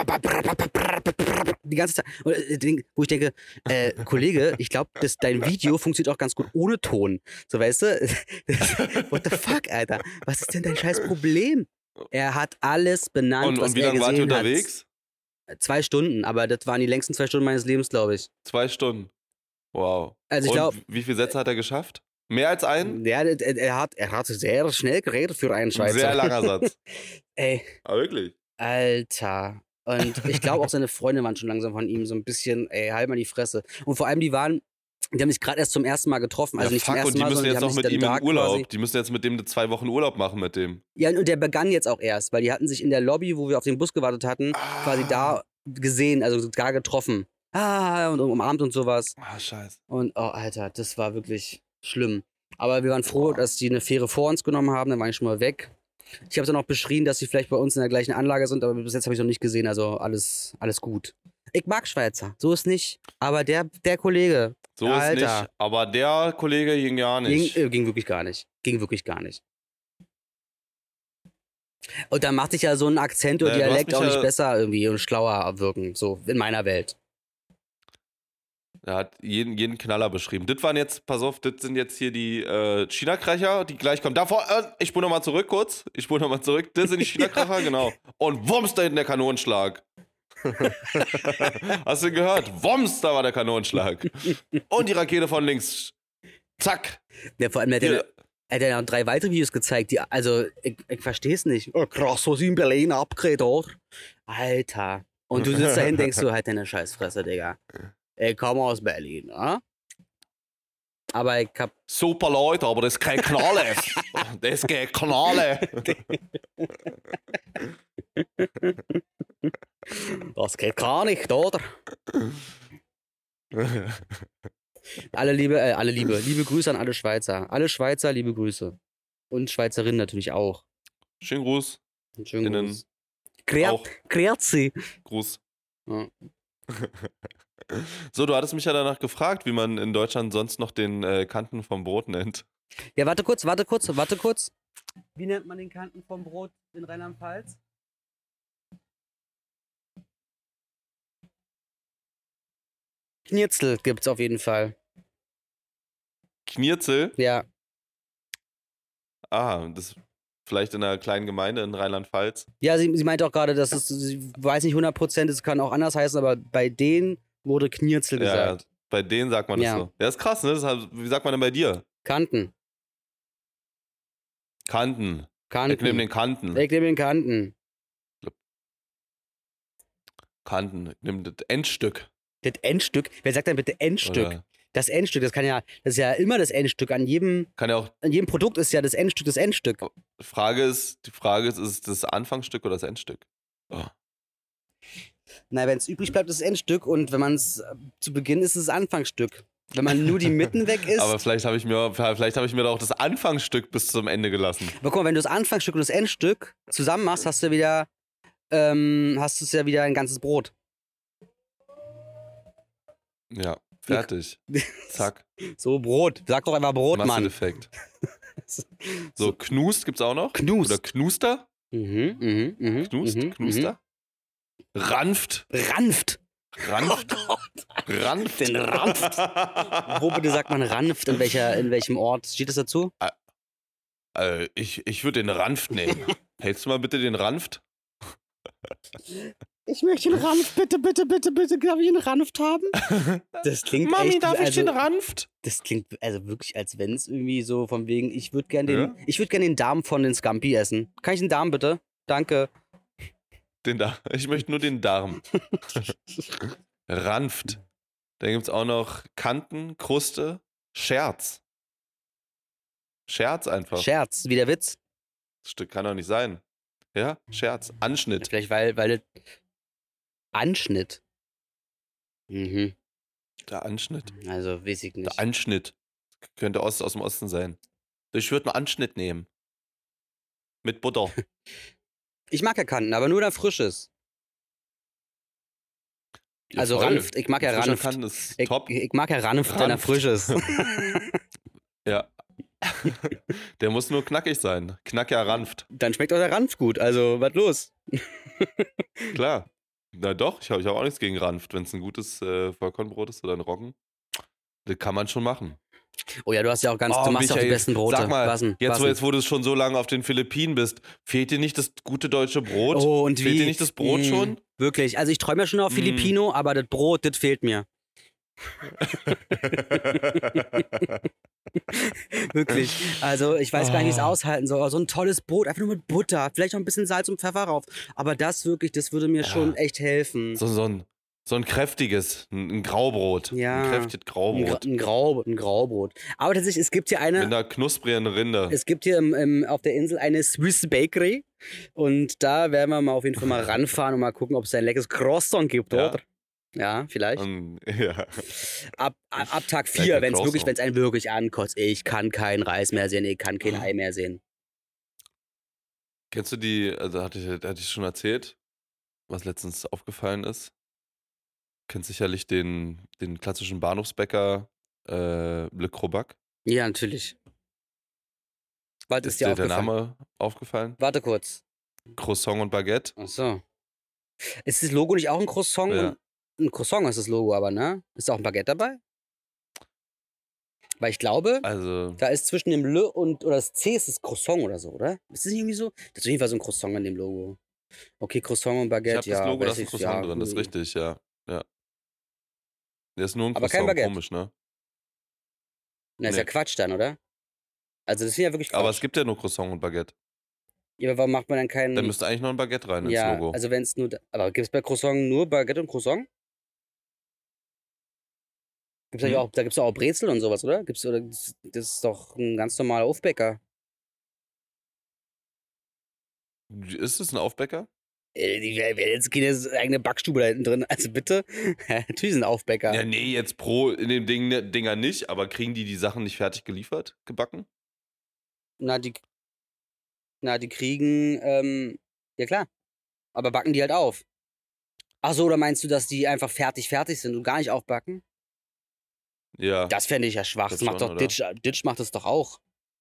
S3: Die ganze Zeit. Wo ich denke, äh, Kollege, ich glaube, dein Video funktioniert auch ganz gut ohne Ton. So, weißt du? What the fuck, Alter? Was ist denn dein scheiß Problem? Er hat alles benannt,
S4: Und,
S3: was
S4: und wie
S3: er
S4: lange wart ihr
S3: gesehen hat.
S4: unterwegs?
S3: Zwei Stunden, aber das waren die längsten zwei Stunden meines Lebens, glaube ich.
S4: Zwei Stunden. Wow.
S3: Also ich
S4: Und
S3: glaube,
S4: wie viele Sätze hat er geschafft? Mehr als einen?
S3: er, er, er, hat, er hat sehr schnell geredet für einen
S4: Ein
S3: Schweizer.
S4: sehr langer Satz.
S3: Ey,
S4: Aber wirklich.
S3: Alter. Und ich glaube auch seine Freunde waren schon langsam von ihm so ein bisschen, ey, halt mal die Fresse. Und vor allem, die waren, die haben sich gerade erst zum ersten Mal getroffen. Also
S4: Ja,
S3: nicht
S4: fuck,
S3: zum ersten
S4: und die
S3: Mal,
S4: müssen
S3: sondern
S4: jetzt
S3: die haben
S4: noch
S3: sich
S4: mit
S3: dann
S4: ihm
S3: da
S4: in Urlaub.
S3: quasi.
S4: Die müssen jetzt mit dem zwei Wochen Urlaub machen mit dem.
S3: Ja, und der begann jetzt auch erst, weil die hatten sich in der Lobby, wo wir auf den Bus gewartet hatten,
S4: Ah.
S3: quasi da gesehen, also da getroffen. Ah, und umarmt und sowas.
S4: Ah, scheiße.
S3: Und, oh, Alter, das war wirklich schlimm. Aber wir waren froh, dass die eine Fähre vor uns genommen haben, dann war ich schon mal weg. Ich habe dann auch beschrien, dass sie vielleicht bei uns in der gleichen Anlage sind, aber bis jetzt habe ich noch nicht gesehen, also alles, alles gut. Ich mag Schweizer, so ist nicht. Aber der, der Kollege,
S4: So
S3: Alter,
S4: ist nicht. Aber der Kollege ging gar nicht.
S3: ging, äh, ging wirklich gar nicht. Ging wirklich gar nicht. Und dann macht sich ja so ein Akzent oder
S4: Naja, du hast
S3: Dialekt
S4: mich
S3: auch nicht
S4: ja-
S3: besser irgendwie und schlauer wirken, so in meiner Welt.
S4: Er hat jeden, jeden Knaller beschrieben. Das waren jetzt, pass auf, das sind jetzt hier die äh, China-Krecher, die gleich kommen. Davor, äh, ich spule nochmal zurück kurz. Ich spule nochmal zurück. Das sind die China-Krecher, genau. Und wumms, da hinten der Kanonenschlag. Hast du gehört? Wumms, da war der Kanonenschlag. Und die Rakete von links. Zack.
S3: Ja, vor allem hat er,
S4: Hier.
S3: hat er noch drei weitere Videos gezeigt, die, also, ich, ich verstehe es nicht. Oh, krass, was in Berlin abgeht, oder? Alter. Und du sitzt dahin und denkst so, halt deine Scheißfresse, Digga. Ich komme aus Berlin, ah? Aber ich hab.
S4: Super Leute, aber das geht Knalle. Das geht Knalle.
S3: Das geht gar nicht, oder? Alle Liebe, äh, alle Liebe. Liebe Grüße an alle Schweizer. Alle Schweizer, liebe Grüße. Und Schweizerinnen natürlich auch.
S4: Schönen Gruß.
S3: Schönen
S4: Innen
S3: Gruß. Grüß-
S4: auch.
S3: Grüezi.
S4: Gruß.
S3: Ja.
S4: So, du hattest mich ja danach gefragt, wie man in Deutschland sonst noch den äh, Kanten vom Brot nennt.
S3: Ja, warte kurz, warte kurz, warte kurz. Wie nennt man den Kanten vom Brot in Rheinland-Pfalz? Knirzel gibt's auf jeden Fall.
S4: Knirzel?
S3: Ja.
S4: Ah, das ist vielleicht in einer kleinen Gemeinde in Rheinland-Pfalz.
S3: Ja, sie, sie meinte auch gerade, dass es, sie weiß nicht hundert Prozent, es kann auch anders heißen, aber bei denen wurde Knirzel
S4: Ja,
S3: gesagt.
S4: bei denen sagt man das
S3: Ja.
S4: so. Ja, ist krass, ne? Das heißt, wie sagt man denn bei dir?
S3: Kanten.
S4: Kanten.
S3: Kanten.
S4: Ich nehme den Kanten.
S3: Ich nehme den Kanten.
S4: Kanten. Ich nehme das Endstück.
S3: Das Endstück? Wer sagt denn bitte Endstück?
S4: Oder
S3: Das Endstück, das kann ja, das ist ja immer das Endstück. An jedem,
S4: kann ja auch.
S3: an jedem Produkt ist ja das Endstück das Endstück.
S4: Die Frage ist, die Frage ist, ist es das Anfangsstück oder das Endstück? Oh.
S3: Na, wenn es übrig bleibt, ist es Endstück und wenn man es zu Beginn ist, ist es das Anfangsstück. Wenn man nur die Mitten weg ist.
S4: Aber vielleicht habe ich mir, vielleicht habe ich mir da auch das Anfangsstück bis zum Ende gelassen.
S3: Aber guck mal, wenn du das Anfangsstück und das Endstück zusammen machst, hast du wieder, ähm, hast du es ja wieder ein ganzes Brot.
S4: Ja, fertig. Zack.
S3: So, Brot. Sag doch einfach Brot, Mann.
S4: Masseneffekt. So, Knust gibt's auch noch?
S3: Knust.
S4: Oder Knuster?
S3: Mhm, mhm, mhm.
S4: Knust?
S3: mhm,
S4: Knuster? Ranft?
S3: Mhm. Ranft.
S4: Ranft?
S3: Oh Gott.
S4: Ranft?
S3: Den Ranft. Wo bitte sagt man Ranft? In, welcher, in welchem Ort? Steht das dazu?
S4: Äh, ich ich würde den Ranft nehmen. Hältst du mal bitte den Ranft?
S3: Ich möchte einen Ranft, bitte, bitte, bitte, bitte, darf ich einen Ranft haben? Das klingt
S4: Mami,
S3: echt,
S4: darf ich
S3: also,
S4: den Ranft?
S3: Das klingt also wirklich, als wenn es irgendwie so von wegen, ich würde gerne den,
S4: Ja?
S3: ich würde gerne den Darm von den Scampi essen. Kann ich den Darm bitte? Danke.
S4: Den Darm. Ich möchte nur den Darm. Ranft. Dann gibt's auch noch Kanten, Kruste, Scherz. Scherz einfach.
S3: Scherz, wie der Witz.
S4: Das Stück kann doch nicht sein. Ja, Scherz. Anschnitt.
S3: Vielleicht weil, weil das Anschnitt. Mhm.
S4: Der Anschnitt.
S3: Also weiß ich nicht.
S4: Der Anschnitt. Könnte Ost, aus dem Osten sein. Ich würde einen Anschnitt nehmen. Mit Butter.
S3: Ich mag ja Kanten, aber nur da frisches.
S4: Ja,
S3: Also
S4: voll.
S3: Ranft, ich mag ja
S4: Frischer
S3: Ranft.
S4: Kanten ist
S3: Ich,
S4: top.
S3: ich mag ja Ranft, wenn er
S4: Ranft.
S3: frisch ist.
S4: Ja. Der muss nur knackig sein. Knacker Ranft.
S3: Dann schmeckt auch der Ranft gut, also was los?
S4: Klar. Na doch, ich habe ich hab auch nichts gegen Ranft. Wenn es ein gutes äh, Vollkornbrot ist oder ein Roggen, das kann man schon machen.
S3: Oh ja, du hast ja auch ganz,
S4: Oh,
S3: du machst ja auch die
S4: Michael,
S3: besten Brote.
S4: sag mal,
S3: Was denn?
S4: Jetzt,
S3: Was
S4: wo,
S3: denn?
S4: jetzt, wo du schon so lange auf den Philippinen bist, fehlt dir nicht das gute deutsche Brot?
S3: Oh, und
S4: fehlt
S3: wie?
S4: dir nicht das Brot
S3: Mm,
S4: schon?
S3: Wirklich, also ich träume ja schon auf
S4: Mm.
S3: Filipino, aber das Brot, das fehlt mir. Wirklich. Also ich weiß gar nicht, wie ich es
S4: Oh.
S3: aushalten soll. Aber so ein tolles Brot, einfach nur mit Butter, vielleicht noch ein bisschen Salz und Pfeffer drauf. Aber das wirklich, das würde mir
S4: Ja.
S3: schon echt helfen.
S4: So, so, ein, so ein kräftiges, ein, ein Graubrot.
S3: Ja.
S4: Ein kräftiges
S3: Ein, Gra
S4: Graubrot.
S3: ein, Grau ein Graubrot. Aber tatsächlich, es gibt hier
S4: Mit
S3: eine,
S4: einer knusprigen Rinde.
S3: es gibt hier im, im, auf der Insel eine Swiss Bakery. Und da werden wir mal auf jeden Fall mal ranfahren und mal gucken, ob es ein leckeres Croissant gibt,
S4: Ja.
S3: oder? Ja, vielleicht.
S4: Und, ja.
S3: Ab, ab, ab Tag
S4: Lecker
S3: vier, wenn es wirklich,
S4: Croissant.
S3: wenn es einen wirklich ankotzt, ich kann keinen Reis mehr sehen, ich kann kein Ei mehr sehen.
S4: Kennst du die, also hatte ich, hatte ich schon erzählt, was letztens aufgefallen ist? Kennst sicherlich den, den klassischen Bahnhofsbäcker äh, Le Crobac.
S3: Ja, natürlich. Was ist
S4: Ist
S3: dir
S4: dir der
S3: aufgefallen?
S4: Name aufgefallen?
S3: Warte kurz.
S4: Croissant und Baguette.
S3: Ach so. Ist das Logo nicht auch ein Croissant?
S4: Ja.
S3: Und ein Croissant ist das Logo aber, ne? Ist da auch ein Baguette dabei? Weil ich glaube,
S4: Also,
S3: da ist zwischen dem Le und, oder das C ist das Croissant oder so, oder? Ist das nicht irgendwie so? Das ist auf jeden Fall so ein Croissant in dem Logo. Okay, Croissant und
S4: ich
S3: Baguette,
S4: habe
S3: ja.
S4: das Logo, da
S3: weiß
S4: ist ein
S3: ich,
S4: Croissant
S3: ja,
S4: drin, das ist
S3: hm.
S4: richtig, ja. ja. Der ist nur ein
S3: Aber kein
S4: Croissant,
S3: Baguette.
S4: komisch, ne?
S3: Na, ist ja
S4: Nee.
S3: Quatsch dann, oder? Also das ist ja wirklich Quatsch.
S4: Aber es gibt ja nur Croissant und Baguette.
S3: Ja, aber warum macht man dann
S4: Da
S3: keinen...
S4: müsste eigentlich noch ein Baguette rein ins
S3: Ja,
S4: Logo.
S3: also wenn es nur... da- Aber gibt es bei Croissant nur Baguette und Croissant? Gibt's da,
S4: Hm?
S3: auch, da gibt es auch Brezel und sowas, oder? Gibt's, oder? Das das ist doch ein ganz normaler Aufbäcker.
S4: Ist es ein Aufbäcker?
S3: Äh, die- wer- wer- Jetzt geht jetzt eigene Backstube da hinten drin. Also bitte? Natürlich sind Aufbäcker.
S4: Ja, nee, jetzt pro in den Ding, Dinger nicht, aber kriegen die die Sachen nicht fertig geliefert, gebacken?
S3: Na, die, na, die kriegen, ähm, ja klar. Aber backen die halt auf. Ach so, oder meinst du, dass die einfach fertig fertig sind und gar nicht aufbacken?
S4: Ja.
S3: Das fände ich ja schwach.
S4: Das
S3: Das macht
S4: schon,
S3: doch
S4: oder?
S3: Ditch. Ditch macht das doch auch.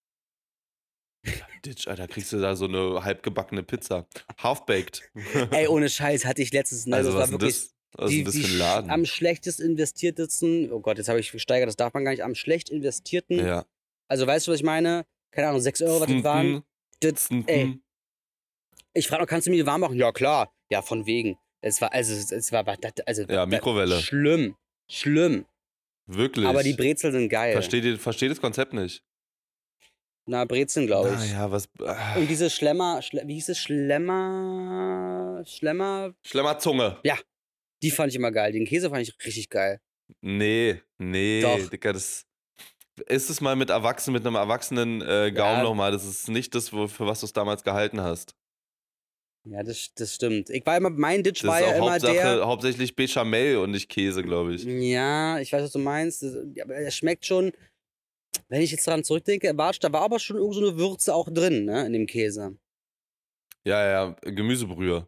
S4: Ditch, Alter, kriegst du da so eine halbgebackene Pizza. Half-baked.
S3: Ey, ohne Scheiß hatte ich letztens, ne,
S4: also,
S3: das
S4: was
S3: war
S4: ist denn
S3: wirklich
S4: das? Was ist
S3: die,
S4: denn das
S3: die
S4: für ein
S3: sch-
S4: Laden?
S3: am schlechtest investiertesten, oh Gott, jetzt habe ich gesteigert, das darf man gar nicht, am schlecht investierten,
S4: ja.
S3: also weißt du, was ich meine? Keine Ahnung, sechs Euro, was das waren. Das, ey,
S4: Mhm.
S3: ich frage noch, kannst du mir die warm machen? Ja, klar. Ja, von wegen. Es war, also, es war, also,
S4: Ja, Mikrowelle.
S3: schlimm, schlimm.
S4: Wirklich.
S3: Aber die Brezel sind geil.
S4: Versteht ihr, versteht das Konzept nicht?
S3: Na, Brezeln, glaube ich.
S4: Naja, was. Ah.
S3: Und diese Schlemmer, Schle wie hieß es? Schlemmer, Schlemmer,
S4: Schlemmerzunge.
S3: die fand ich immer geil. Den Käse fand ich richtig geil.
S4: Nee, nee,
S3: Doch.
S4: Dicker, das. Ist es mal mit Erwachsenen, mit einem erwachsenen äh, Gaumen
S3: Ja.
S4: nochmal. Das ist nicht das, wo, für was du es damals gehalten hast.
S3: Ja, das, das stimmt. Ich war immer, mein Ditch
S4: Das
S3: war
S4: ist
S3: ja
S4: auch
S3: immer
S4: Hauptsache,
S3: der.
S4: hauptsächlich Bechamel und nicht Käse, glaube ich.
S3: Ja, ich weiß, was du meinst. Das, aber er schmeckt schon, wenn ich jetzt daran zurückdenke, war, da war aber schon irgend so eine Würze auch drin, ne, in dem Käse.
S4: Ja, ja, Gemüsebrühe.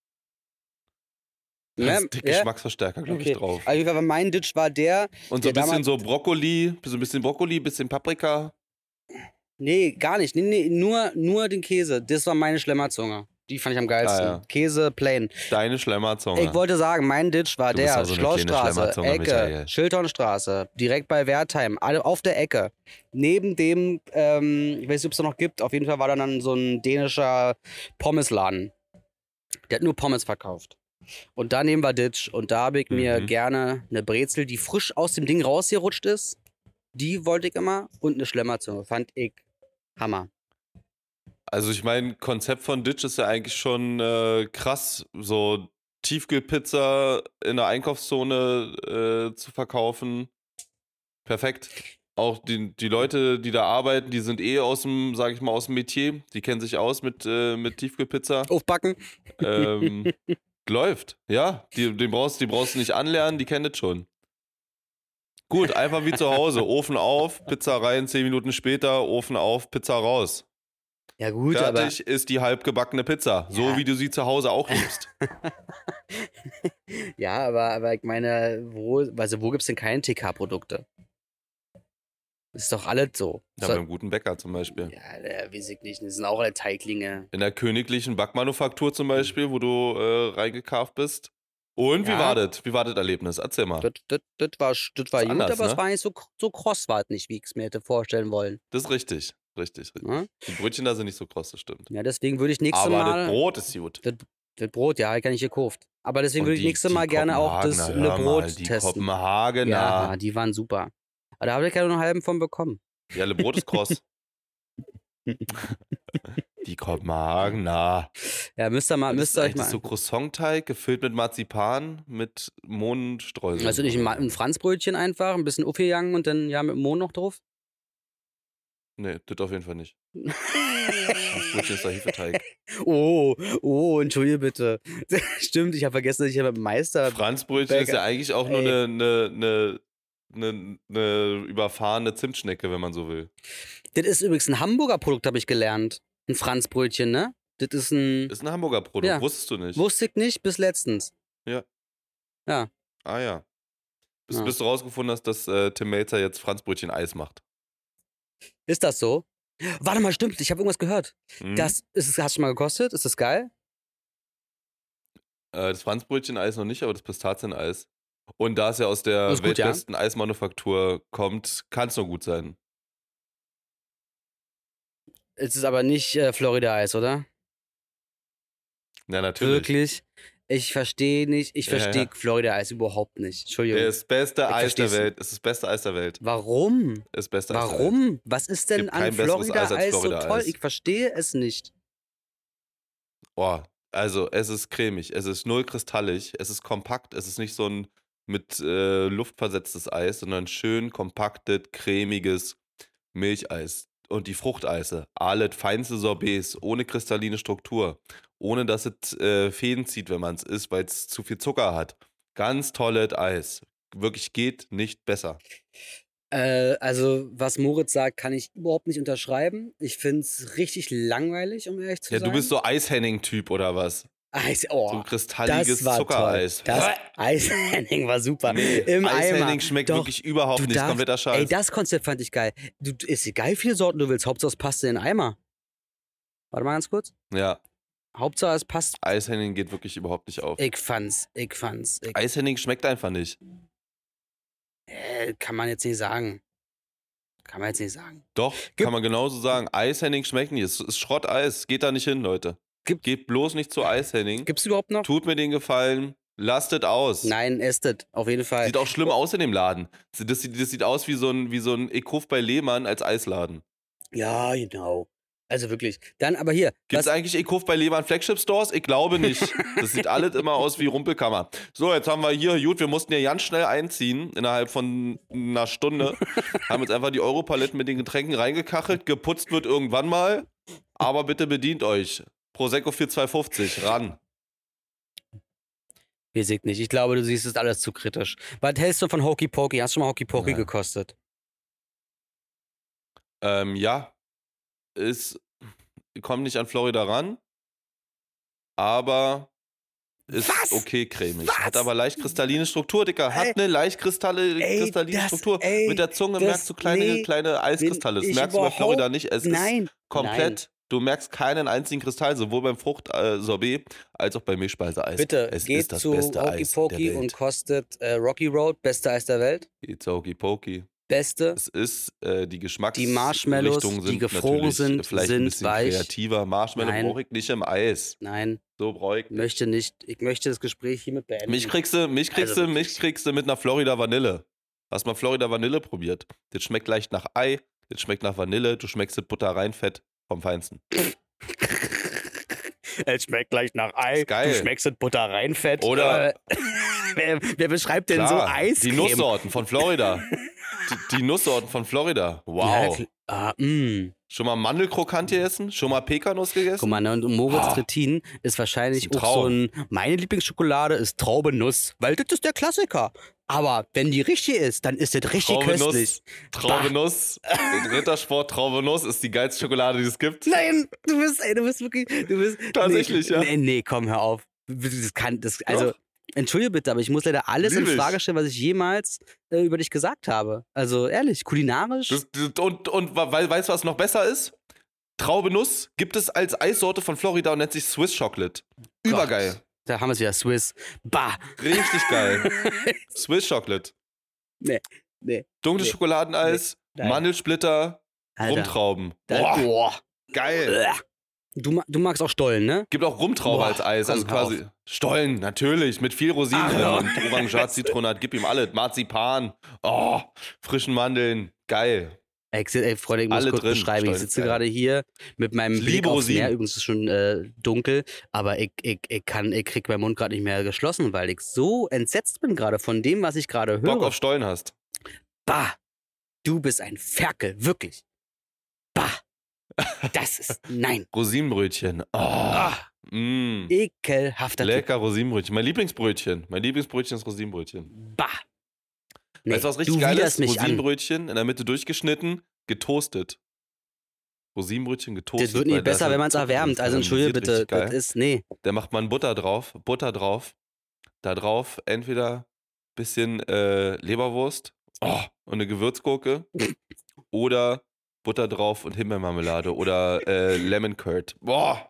S4: Da
S3: Ne?
S4: ist dicke
S3: Ja?
S4: Geschmacksverstärker, glaube
S3: Okay.
S4: ich, drauf.
S3: Auf jeden Fall, mein Ditch war der.
S4: Und so
S3: der
S4: ein bisschen
S3: damals-
S4: so Brokkoli, so ein bisschen Brokkoli, bisschen Paprika.
S3: Nee, gar nicht. Nee, nee, nur, nur den Käse. Das war meine Schlemmerzunge. Die fand ich am geilsten.
S4: Ah, ja.
S3: Käse plain.
S4: Deine Schlemmerzunge.
S3: Ich wollte sagen, mein Ditch war
S4: Du bist
S3: der
S4: auch so eine kleine
S3: Schlossstraße,
S4: Schlemmerzunge,
S3: Ecke,
S4: Michael.
S3: Schildhornstraße, direkt bei Wertheim, alle auf der Ecke. Neben dem, ähm, ich weiß nicht, ob es da noch gibt, auf jeden Fall war da dann so ein dänischer Pommesladen. Der hat nur Pommes verkauft. Und daneben war Ditch und da habe ich mir
S4: Mhm.
S3: gerne eine Brezel, die frisch aus dem Ding rausgerutscht ist. Die wollte ich immer. Und eine Schlemmerzunge. Fand ich Hammer.
S4: Also ich meine, Konzept von Ditch ist ja eigentlich schon äh, krass, so Tiefkühlpizza in der Einkaufszone äh, zu verkaufen. Perfekt. Auch die, die Leute, die da arbeiten, die sind eh aus dem, sag ich mal, aus dem Metier. Die kennen sich aus mit, äh, mit Tiefkühlpizza.
S3: Aufbacken.
S4: ähm, läuft, ja. Die, den brauchst, die brauchst du nicht anlernen, die kennen das schon. Gut, einfach wie zu Hause. Ofen auf, Pizza rein, zehn Minuten später, Ofen auf, Pizza raus.
S3: Ja gut, aber...
S4: Fertig ist die halbgebackene Pizza. So
S3: Ja.
S4: wie du sie zu Hause auch liebst.
S3: Ja, aber, aber ich meine, wo, also wo gibt es denn keine T K-Produkte? Ist doch alles so.
S4: Ja,
S3: so
S4: beim guten Bäcker zum Beispiel.
S3: ja, äh, weiß ich nicht. Das sind auch alle Teiglinge.
S4: In der königlichen Backmanufaktur zum Beispiel, wo du äh, reingekarft bist. Und wie
S3: Ja.
S4: war das? Wie war das Erlebnis? Erzähl mal.
S3: Das, das, das war, sch- das war
S4: Ist
S3: gut,
S4: anders,
S3: aber es
S4: ne?
S3: war nicht so, so kross, war es nicht, wie ich es mir hätte vorstellen wollen.
S4: Das ist richtig. Richtig, richtig.
S3: Ne?
S4: Die Brötchen da sind nicht so kross, das stimmt.
S3: Ja, deswegen würde ich nächstes
S4: Aber
S3: Mal.
S4: das Brot ist gut.
S3: Das, das Brot, ja, ich kann nicht gekauft. Aber deswegen
S4: Und
S3: würde ich
S4: die-
S3: nächstes
S4: die
S3: Mal gerne auch das
S4: Kopenhagener,
S3: Le
S4: hör
S3: Brot
S4: mal, die
S3: testen.
S4: Kopenhagener.
S3: Ja, die waren super. Aber da habe ich ja nur einen halben von bekommen.
S4: Ja, Le Brot ist kross. Die Kopenhagener.
S3: Ja, müsst ihr mal,
S4: Das
S3: müsst
S4: ist
S3: ihr euch
S4: eigentlich
S3: mal.
S4: so Croissant-Teig, gefüllt mit Marzipan, mit Mohnstreuseln.
S3: Also nicht ein, Ma- ein Franzbrötchen einfach, ein bisschen aufgegangen und dann ja mit dem Mohn noch drauf.
S4: Nee, das auf jeden Fall nicht. Franzbrötchen ist der Hefeteig.
S3: Oh, oh, entschuldige bitte. Stimmt, ich habe vergessen, dass ich ja mit dem Meister.
S4: Franzbrötchen ist
S3: Bäcker.
S4: ja eigentlich auch nur
S3: Ey.
S4: eine, eine, eine, eine, eine überfahrene Zimtschnecke, wenn man so will.
S3: Das ist übrigens ein Hamburger Produkt, habe ich gelernt. Ein Franzbrötchen, ne? Das ist ein.
S4: Ist ein Hamburger Produkt,
S3: Ja.
S4: wusstest du nicht?
S3: Wusste ich nicht bis letztens.
S4: Ah ja. Bis,
S3: Ja.
S4: bis du rausgefunden hast, dass äh, Tim Melzer jetzt Franzbrötchen Eis macht.
S3: Ist das so? Warte mal, stimmt, ich habe irgendwas gehört.
S4: Mhm.
S3: Das ist es, hast du schon mal gekostet? Ist das geil?
S4: Äh, das Franzbrötchen-Eis noch nicht, aber das Pistazieneis. Und da es ja aus der
S3: Das ist gut, ja.
S4: weltbesten Eismanufaktur kommt, kann es nur gut sein.
S3: Es ist aber nicht äh, Florida-Eis, oder?
S4: Ja, natürlich.
S3: Wirklich? Ich verstehe nicht, ich
S4: Ja,
S3: verstehe
S4: ja.
S3: Florida-Eis überhaupt nicht. Entschuldigung.
S4: Das beste Eis der
S3: versteh's.
S4: Welt. Es ist das beste Eis der Welt.
S3: Warum?
S4: Das beste Eis der Welt.
S3: Warum? Was ist denn
S4: Gibt
S3: an
S4: kein besseres Eis als
S3: Florida-Eis so
S4: Florida-Eis.
S3: toll? Ich verstehe es nicht.
S4: Oh, also es ist cremig, es ist null kristallig, es ist kompakt, es ist nicht so ein mit äh, Luft versetztes Eis, sondern schön kompaktes, cremiges Milcheis. Und die Fruchteise, alle feinste Sorbets, ohne kristalline Struktur, ohne dass es äh, Fäden zieht, wenn man es isst, weil es zu viel Zucker hat. Ganz tolles Eis. Wirklich geht nicht besser.
S3: Äh, also, was Moritz sagt, kann ich überhaupt nicht unterschreiben. Ich finde es richtig langweilig, um ehrlich zu
S4: Ja,
S3: sein.
S4: du bist so Eishenning-Typ oder was?
S3: Eis,
S4: So
S3: oh,
S4: ein kristalliges
S3: das war
S4: Zuckereis.
S3: toll. Das Eishenning war super.
S4: Nee,
S3: Im
S4: Eishenning
S3: Eimer.
S4: schmeckt
S3: Doch,
S4: wirklich überhaupt
S3: du
S4: nicht.
S3: darfst-
S4: Kompletter Scheiß.
S3: Ey, das Konzept fand ich geil. Du, du- ist egal, wie viele Sorten du willst. Hauptsache es passt in den Eimer. Warte mal ganz kurz.
S4: ja,
S3: Hauptsache es passt.
S4: Eishenning geht wirklich überhaupt nicht auf.
S3: Ich fand's, ich fand's. Ich,
S4: Eishenning schmeckt einfach nicht.
S3: äh, kann man jetzt nicht sagen. Kann man jetzt nicht sagen.
S4: Doch,
S3: Gib-
S4: kann man genauso sagen. Eishenning schmeckt nicht. Es ist Schrotteis. Geht da nicht hin, Leute.
S3: Gib-
S4: Geht bloß nicht zu Eishenning.
S3: Gibt's überhaupt noch?
S4: Tut mir den Gefallen. Lasst aus.
S3: Nein, estet. Auf jeden Fall.
S4: Sieht auch schlimm aus in dem Laden. Das sieht, das sieht aus wie so ein, wie so ein Ekuff bei Lehmann als Eisladen.
S3: Ja, genau. Also wirklich. Dann aber hier.
S4: Gibt es
S3: was-
S4: eigentlich Ekuff bei Lehmann Flagship Stores? Ich glaube nicht. Das sieht alles immer aus wie Rumpelkammer. So, jetzt haben wir hier, gut, wir mussten ja ganz schnell einziehen, innerhalb von einer Stunde. Haben jetzt einfach die Europaletten mit den Getränken reingekachelt. Geputzt wird irgendwann mal. Aber bitte bedient euch. Prosecco für zwei fünfzig, ran.
S3: Weiß ich nicht. Ich glaube, du siehst es alles zu kritisch. Was hältst du von Hokey Pokey? Hast du schon mal Hokey Pokey
S4: Ja.
S3: gekostet?
S4: Ähm, ja. Ist, kommt nicht an Florida ran. Aber ist
S3: Was?
S4: okay cremig.
S3: Was?
S4: Hat aber leicht kristalline Struktur, Dicker. Hat
S3: Ey.
S4: eine leicht kristalle,
S3: Ey,
S4: kristalline
S3: das-
S4: Struktur.
S3: ey,
S4: Mit der Zunge
S3: das-
S4: merkst du kleine,
S3: nee,
S4: kleine Eiskristalle. Das
S3: ich
S4: merkst du bei
S3: überhaupt-
S4: Florida nicht. Es
S3: Nein.
S4: ist komplett. Du merkst keinen einzigen Kristall, sowohl beim Fruchtsorbet als auch beim Milchspeiseeis.
S3: Bitte,
S4: es
S3: geht
S4: ist das
S3: zu
S4: beste
S3: Hokey
S4: Eis der
S3: Pokey
S4: Welt.
S3: und kostet äh, Rocky Road, beste Eis der Welt.
S4: Geht zu Hokey Pokey.
S3: Beste.
S4: Es ist äh, die Geschmacks
S3: Die Marshmallows,
S4: Richtungen
S3: die
S4: sind
S3: gefroren
S4: natürlich
S3: sind,
S4: vielleicht
S3: sind
S4: ein bisschen
S3: weich.
S4: kreativer. Marshmallow
S3: Nein.
S4: brauche ich nicht im Eis.
S3: Nein,
S4: So brauche ich.
S3: möchte nicht. Ich möchte das Gespräch hiermit beenden.
S4: Mich kriegst du, mich kriegst
S3: Also
S4: du, mich kriegst du mit einer Florida Vanille. Hast mal Florida Vanille probiert? Das schmeckt leicht nach Ei, das schmeckt nach Vanille, du schmeckst das Butterreinfett vom Feinsten.
S3: Es schmeckt gleich nach Ei.
S4: Ist geil.
S3: Du schmeckst das Butter reinfett.
S4: Oder-
S3: Äh, wer, wer beschreibt denn so
S4: Klar,
S3: Eiscreme?
S4: die Nusssorten von Florida. die, die Nusssorten von Florida.
S3: Ja,
S4: Wow.
S3: kl- ah, mm.
S4: Schon mal Mandelkrokant gegessen? Schon mal Pekanuss gegessen?
S3: Guck mal, ne, und Moritz
S4: Ah.
S3: Trittin ist wahrscheinlich
S4: Ist ein
S3: auch so
S4: Traum.
S3: ein, meine Lieblingsschokolade ist Traubenuss, weil das ist der Klassiker. Aber wenn die richtig ist, dann ist das richtig köstlich.
S4: Traubenuss, Rittersport Traubenuss ist die geilste Schokolade, die es gibt.
S3: Nein, du bist, ey, du bist wirklich, du bist...
S4: Tatsächlich,
S3: nee,
S4: ja.
S3: Nee, nee, komm, hör auf. Das kann, das, also,
S4: Doch.
S3: entschuldige bitte, aber ich muss leider alles
S4: Lieb
S3: in
S4: ich.
S3: Frage stellen, was ich jemals äh, über dich gesagt habe. Also, ehrlich, kulinarisch...
S4: Das, das, und und we- weißt du, was noch besser ist? Traubenuss gibt es als Eissorte von Florida und nennt sich Swiss Chocolate. Übergeil.
S3: Gott, da haben wir es wieder, Swiss. Bah.
S4: Richtig geil. Swiss Chocolate.
S3: Nee, nee.
S4: Dunkles
S3: Nee.
S4: Schokoladeneis,
S3: Nein.
S4: Mandelsplitter,
S3: Alter.
S4: Rumtrauben.
S3: Da,
S4: Boah,
S3: boah.
S4: geil.
S3: Du, ma- du magst auch Stollen, ne?
S4: Gibt auch Rumtraube
S3: Boah,
S4: als Eis.
S3: komm,
S4: Also
S3: hör
S4: quasi Stollen, natürlich. Mit viel Rosinen
S3: Ach,
S4: drin
S3: hör
S4: und Orangat, Zitronat. Gib ihm alles. Marzipan. Oh, frischen Mandeln. Geil.
S3: Ey, ich- ey Freunde, ich muss
S4: Alle
S3: kurz
S4: drin,
S3: beschreiben. Ich
S4: Stollen,
S3: sitze
S4: geil.
S3: gerade hier mit meinem
S4: Ich
S3: Blick
S4: liebe
S3: aufs
S4: Rosinen.
S3: Meer. Übrigens ist es schon äh, dunkel, aber ich, ich, ich kann, ich krieg meinen Mund gerade nicht mehr geschlossen, weil ich so entsetzt bin gerade von dem, was ich gerade höre.
S4: Bock auf Stollen hast.
S3: Bah, du bist ein Ferkel, wirklich. Bah, das ist, nein,
S4: Rosinenbrötchen. Oh.
S3: Ah.
S4: Mm.
S3: ekelhafter Typ.
S4: Lecker Rosinenbrötchen. Mein Lieblingsbrötchen. Mein Lieblingsbrötchen ist Rosinenbrötchen.
S3: Bah. Nee,
S4: Weißt du, was richtig
S3: du
S4: geil
S3: widerst
S4: ist?
S3: mich an.
S4: Rosinenbrötchen in der Mitte durchgeschnitten, getoastet. Rosinenbrötchen getoastet.
S3: Das wird
S4: weil
S3: nicht
S4: da
S3: besser,
S4: ist
S3: wenn man es
S4: Zucker drin,
S3: erwärmt. Also entschuldige bitte,
S4: richtig geil.
S3: das ist, nee.
S4: Da macht man Butter drauf, Butter drauf. Da drauf entweder bisschen äh, Leberwurst oh, und eine Gewürzgurke oder Butter drauf und Himbeermarmelade oder äh, Lemon Curd. Boah!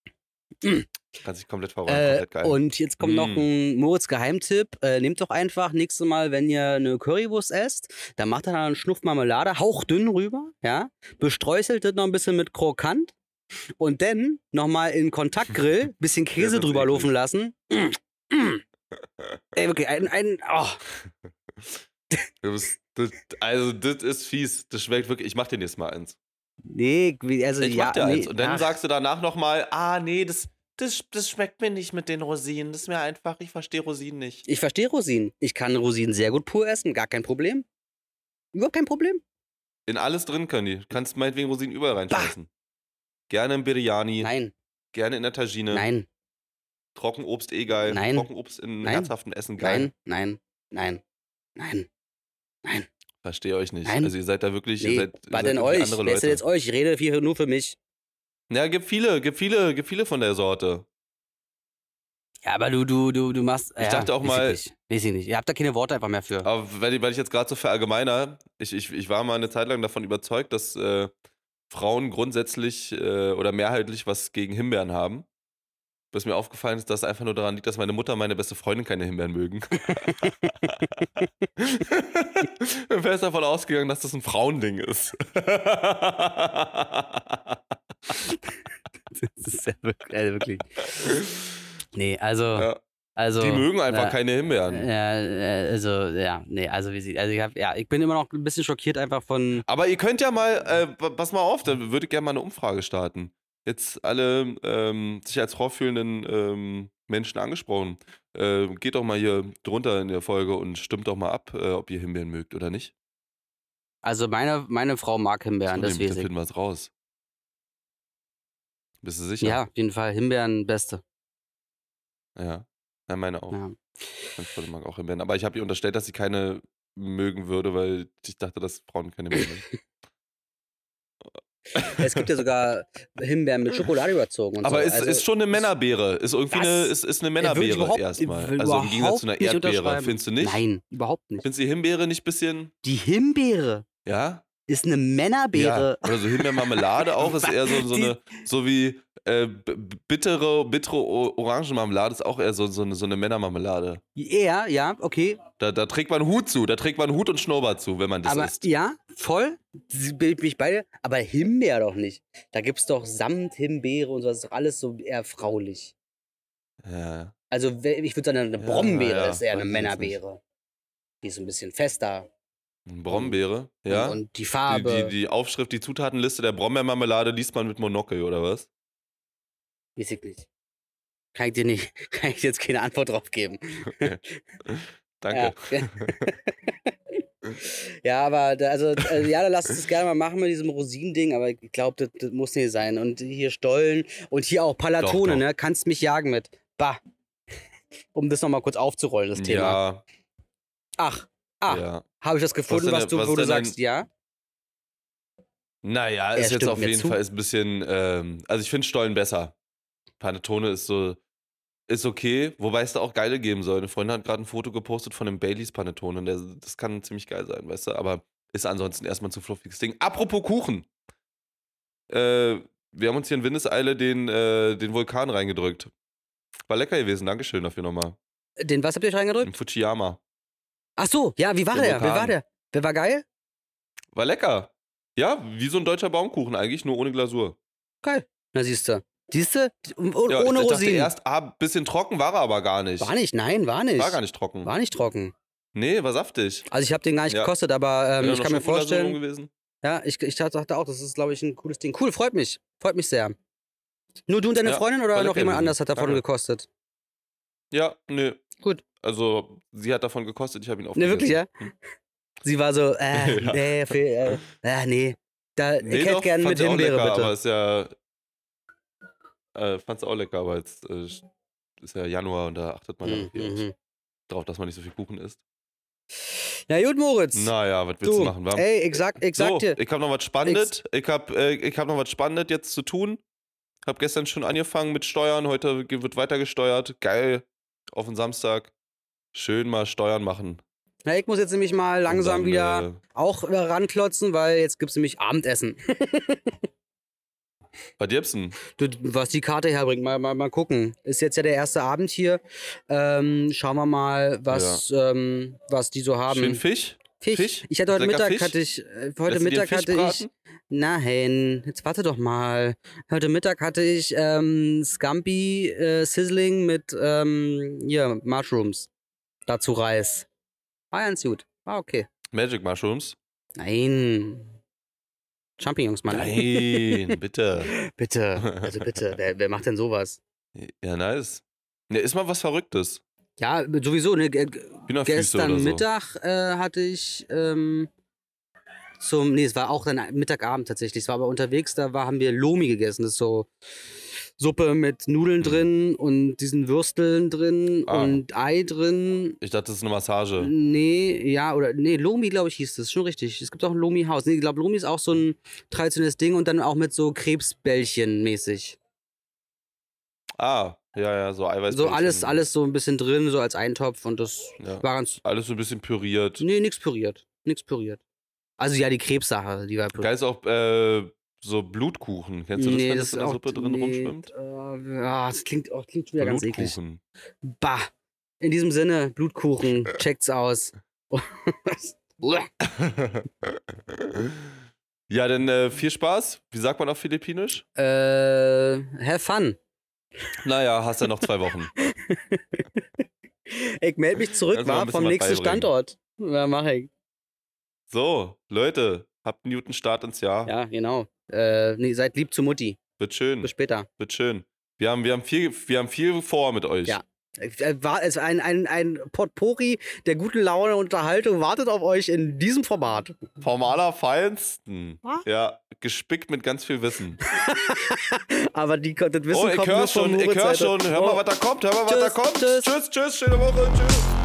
S3: Mm.
S4: Kannst dich komplett verräumen,
S3: Äh,
S4: komplett geil.
S3: und jetzt kommt noch
S4: Mm.
S3: ein Moritz-Geheimtipp. Äh, nehmt doch einfach nächstes Mal, wenn ihr eine Currywurst esst, dann macht ihr da einen Schnuff Marmelade, hauchdünn rüber, ja, bestreuselt das noch ein bisschen mit Krokant und dann nochmal in Kontaktgrill, bisschen Käse
S4: Das ist
S3: drüber
S4: eklig.
S3: laufen lassen. Mm, mm. Ey, wirklich, ein, ein, oh.
S4: Du bist, das, also, das ist fies. Das schmeckt wirklich. Ich mach dir nächstes Mal eins.
S3: Nee, wie- also
S4: Ich
S3: ja,
S4: mach dir
S3: nee,
S4: eins. Und dann
S3: ach,
S4: sagst du danach nochmal: Ah, nee, das, das, das schmeckt mir nicht mit den Rosinen. Das ist mir einfach, ich verstehe Rosinen nicht.
S3: ich verstehe Rosinen. Ich kann Rosinen sehr gut pur essen, gar kein Problem. Überhaupt kein Problem.
S4: In alles drin können die. Du kannst meinetwegen Rosinen überall reinschmeißen. Gerne im Biryani,
S3: Nein,
S4: gerne in der Tagine.
S3: nein,
S4: Trockenobst eh geil.
S3: Nein.
S4: Trockenobst in
S3: Nein.
S4: herzhaftem Essen geil.
S3: nein, nein, nein, nein.
S4: Verstehe euch nicht.
S3: Nein.
S4: Also ihr seid da wirklich, ihr
S3: Nee,
S4: seid, ihr
S3: was
S4: seid
S3: denn
S4: wirklich
S3: euch?
S4: andere
S3: Wer ist denn
S4: Leute.
S3: jetzt euch? Ich rede hier nur für mich.
S4: Ja, gibt viele, gibt viele, gibt viele von der Sorte.
S3: Ja, aber du, du, du, du machst.
S4: Ich
S3: ja,
S4: dachte auch
S3: weiß
S4: mal-
S3: Ich nicht. Weiß ich nicht. Ihr habt da keine Worte einfach mehr für.
S4: Aber weil, ich- weil ich jetzt gerade so verallgemeiner, ich, ich, ich war mal eine Zeit lang davon überzeugt, dass äh, Frauen grundsätzlich äh, oder mehrheitlich was gegen Himbeeren haben. Was mir aufgefallen ist, dass es einfach nur daran liegt, dass meine Mutter und meine beste Freundin keine Himbeeren mögen. Ich bin fest davon ausgegangen, dass das ein Frauending ist.
S3: Das ist ja wirklich. Also wirklich. Nee, also.
S4: Ja.
S3: also
S4: Die mögen einfach
S3: ja,
S4: keine Himbeeren.
S3: Ja, äh, also, ja, nee, also wie sie. Also ich hab, ja, ich bin immer noch ein bisschen schockiert einfach von.
S4: Aber ihr könnt ja mal, äh, pass mal auf, da würde ich gerne mal eine Umfrage starten. Jetzt alle ähm, sich als vorfühlenden ähm, Menschen angesprochen. Äh, geht doch mal hier drunter in der Folge und stimmt doch mal ab, äh, ob ihr Himbeeren mögt oder nicht.
S3: Also meine, meine Frau mag Himbeeren, das
S4: Zunehmend,
S3: weiß
S4: dann
S3: ich.
S4: finden wir es raus. Bist du sicher?
S3: Ja, auf jeden Fall. Himbeeren, beste.
S4: Ja, ja meine auch.
S3: Ja.
S4: Meine Freundin mag auch Himbeeren. Aber ich habe ihr unterstellt, dass sie keine mögen würde, weil ich dachte, dass Frauen keine Himbeeren mögen.
S3: Es gibt ja sogar Himbeeren mit Schokolade überzogen und
S4: Aber
S3: so.
S4: ist,
S3: Also,
S4: ist schon eine Männerbeere. Ist irgendwie
S3: Was?
S4: eine, ist, ist eine
S3: er würde ich
S4: Männerbeere
S3: überhaupt-
S4: erstmal.
S3: ich will
S4: Also im Gegensatz zu einer
S3: überhaupt nicht
S4: Erdbeere.
S3: unterschreiben.
S4: Findest du nicht?
S3: Nein, überhaupt nicht.
S4: Findest du die Himbeere nicht ein bisschen,
S3: Die Himbeere
S4: ja?
S3: ist eine Männerbeere.
S4: Ja. Oder so Himbeermarmelade auch ist eher so, so
S3: Die-
S4: eine, so wie äh, b- bittere, bittere O- Orangenmarmelade ist auch eher so, so, eine, so eine Männermarmelade.
S3: Ja, ja, okay.
S4: Da, da trägt man Hut zu, da trägt man Hut und Schnurrbart zu, wenn man das
S3: aber
S4: isst.
S3: ja, voll. Sie- Bin ich beide. Aber Himbeer doch nicht. Da gibt's doch Samt, Himbeere und so. Das ist doch alles so eher fraulich.
S4: Ja.
S3: Also we- ich würde sagen, eine
S4: Ja,
S3: Brombeere
S4: ja,
S3: ist eher eine
S4: weiß ich jetzt
S3: Männerbeere. Die ist ein bisschen fester.
S4: Eine Brombeere, ja.
S3: Und, und die
S4: die,
S3: Farbe.
S4: die, die Aufschrift, die Zutatenliste der Brombeermarmelade liest man mit Monokel, oder was?
S3: Weiß ich nicht. Kann ich dir nicht, kann ich dir jetzt keine Antwort drauf geben.
S4: Danke.
S3: Ja. Ja, aber da, also, also ja, dann lass uns das gerne mal machen mit diesem Rosinen-Ding, aber ich glaube, das, das muss nicht sein. Und hier Stollen und hier auch Palatone,
S4: Doch, doch.
S3: ne? Kannst mich jagen mit. Bah. Um das nochmal kurz aufzurollen, das Thema.
S4: Ja,
S3: Ach, ah,
S4: ja.
S3: habe ich das gefunden,
S4: denn
S3: was,
S4: der-
S3: du,
S4: was
S3: wo du
S4: denn dein-
S3: sagst, ja?
S4: Naja,
S3: Er
S4: ist jetzt
S3: stimmt
S4: auf
S3: mir
S4: jeden
S3: zu.
S4: Fall ist ein bisschen, ähm, also ich finde Stollen besser. Panettone ist so, ist okay, wobei es da auch geile geben soll. Eine Freundin hat gerade ein Foto gepostet von dem Baileys Panettone und der, das kann ziemlich geil sein, weißt du, aber ist ansonsten erstmal ein zu fluffiges Ding. Apropos Kuchen. Äh, wir haben uns hier in Windeseile den, äh, den Vulkan reingedrückt. War lecker gewesen, Dankeschön dafür nochmal.
S3: Den, was habt ihr euch reingedrückt?
S4: Im Fujiyama.
S3: Ach so, ja, wie war
S4: Den
S3: der? Wer
S4: Vulkan.
S3: war der? Wer war geil?
S4: War lecker. Ja, wie so ein deutscher Baumkuchen eigentlich, nur ohne Glasur.
S3: Geil. Na, siehst du. Siehst du? Oh,
S4: Ja,
S3: ohne
S4: ich dachte
S3: Rosinen.
S4: erst, ah, bisschen trocken war er aber gar nicht.
S3: War nicht, nein, war nicht.
S4: War gar nicht trocken.
S3: War nicht trocken.
S4: Nee, war saftig.
S3: Also ich habe den gar nicht
S4: Ja.
S3: gekostet, aber ähm,
S4: Wäre
S3: ich
S4: noch
S3: kann mir
S4: Schokolasur
S3: vorstellen,
S4: gewesen.
S3: ja, ich, ich dachte auch, das ist, glaube ich, ein cooles Ding. Cool, freut mich. Freut mich sehr. Nur du und deine
S4: Ja,
S3: Freundin
S4: war
S3: oder
S4: lecker
S3: noch jemand
S4: gewesen.
S3: anders hat davon
S4: Danke.
S3: gekostet?
S4: Ja, nö.
S3: Gut.
S4: Also, sie hat davon gekostet, ich habe ihn
S3: Ne,
S4: aufgegessen.
S3: wirklich, ja?
S4: Hm.
S3: Sie war so, äh,
S4: Ja.
S3: nee, viel, äh, äh, nee. Da,
S4: Nee,
S3: ich hätte
S4: doch,
S3: gerne
S4: fand
S3: mit
S4: sie auch
S3: Himbeere,
S4: lecker,
S3: bitte.
S4: aber ist ja. Äh, fand's auch lecker, aber jetzt äh, ist ja Januar und da achtet man ja
S3: Mhm,
S4: irgendwie auch
S3: mhm.
S4: drauf, dass man nicht so viel Kuchen isst.
S3: Ja gut, Moritz.
S4: Naja, was willst
S3: du,
S4: du machen? wa?
S3: ey, ich sag, ich sag
S4: so,
S3: dir.
S4: ich habe noch was Spannendes. Ich habe äh, ich hab noch was Spannendes jetzt zu tun. Hab gestern schon angefangen mit Steuern. Heute ge- wird weiter gesteuert. Geil. Auf den Samstag. Schön mal Steuern machen.
S3: Ja, ich muss jetzt nämlich mal
S4: Und
S3: langsam
S4: dann,
S3: wieder
S4: Äh,
S3: auch äh, ranklotzen, weil jetzt gibt's nämlich Abendessen.
S4: bei Diebsen.
S3: Du, was die Karte herbringt, mal, mal, mal gucken. Ist jetzt ja der erste Abend hier. Ähm, schauen wir mal, was, ähm, was die so haben.
S4: Schön Fisch.
S3: Fisch.
S4: Fisch?
S3: Ich hatte heute
S4: Lecker
S3: Mittag,
S4: Fisch?
S3: hatte ich, äh,
S4: Lässt
S3: heute
S4: du dir
S3: Mittag
S4: einen
S3: hatte
S4: Fisch
S3: ich, nein, jetzt warte doch mal. Heute Mittag hatte ich ähm, Scampi äh, Sizzling mit, ähm, hier, Mushrooms. Dazu Reis. War ganz gut. War okay.
S4: Magic Mushrooms.
S3: Nein. Champignons, Mann.
S4: Nein, bitte.
S3: Bitte, also bitte. Wer, wer macht denn sowas?
S4: Ja, nice. Ne, ist mal was Verrücktes.
S3: Ja, sowieso, ne, ge-
S4: Hühnerfüße
S3: gestern
S4: oder so.
S3: Mittag äh, hatte ich ähm, zum, nee, es war auch dann Mittagabend tatsächlich. Es war aber unterwegs, da war, haben wir Lomi gegessen. Das ist so Suppe mit Nudeln
S4: Mhm.
S3: drin und diesen Würsteln drin
S4: Ah.
S3: und Ei drin.
S4: Ich dachte, das ist eine Massage.
S3: Nee, ja, oder, nee, Lomi, glaube ich, hieß das. Schon richtig. Es gibt auch ein Lomi-Haus. Nee, ich glaube, Lomi ist auch so ein traditionelles Ding und dann auch mit so Krebsbällchen mäßig.
S4: Ah, ja, ja, so Eiweiß.
S3: So alles, alles so ein bisschen drin, so als Eintopf und das
S4: Ja.
S3: war ganz.
S4: Alles so ein bisschen püriert.
S3: Nee, nix püriert. Nix püriert. Also ja, die Krebssache, die war püriert.
S4: Geil ist auch äh, so Blutkuchen. Kennst du das,
S3: nee,
S4: wenn
S3: das
S4: das
S3: ist
S4: in der
S3: auch,
S4: Suppe drin
S3: nee,
S4: rumschwimmt?
S3: Äh, ja, das klingt, auch, klingt schon wieder ganz eklig.
S4: Blutkuchen.
S3: Bah. In diesem Sinne, Blutkuchen, checkt's aus.
S4: Ja, dann äh, viel Spaß. Wie sagt man auf Philippinisch?
S3: äh, have fun.
S4: Naja, hast ja noch zwei Wochen.
S3: Ich melde mich zurück,
S4: Kannst du mal
S3: war
S4: ein bisschen
S3: vom
S4: was
S3: nächsten
S4: beibringen.
S3: Standort. Ja, mach ich.
S4: So, Leute, habt einen guten Start ins Jahr.
S3: Ja, genau. Äh, nee, seid lieb zu Mutti.
S4: Wird schön,
S3: Bis später.
S4: wird schön. Wir haben, wir haben, viel, wir haben viel vor mit euch.
S3: Ja. Äh, War es ein, ein, ein Potpourri der guten Laune und Unterhaltung wartet auf euch in diesem Format.
S4: Vom Allerfeinsten.
S3: Ah?
S4: Ja, gespickt mit ganz viel Wissen.
S3: Aber die, das Wissen
S4: Oh, ich
S3: kommt
S4: höre
S3: nur von
S4: schon, ich
S3: Moritz
S4: höre
S3: Seite.
S4: schon. Hör mal,
S3: Oh.
S4: was da kommt, hör mal, was
S3: Tschüss,
S4: da kommt.
S3: tschüss.
S4: Tschüss, tschüss, schöne Woche, tschüss.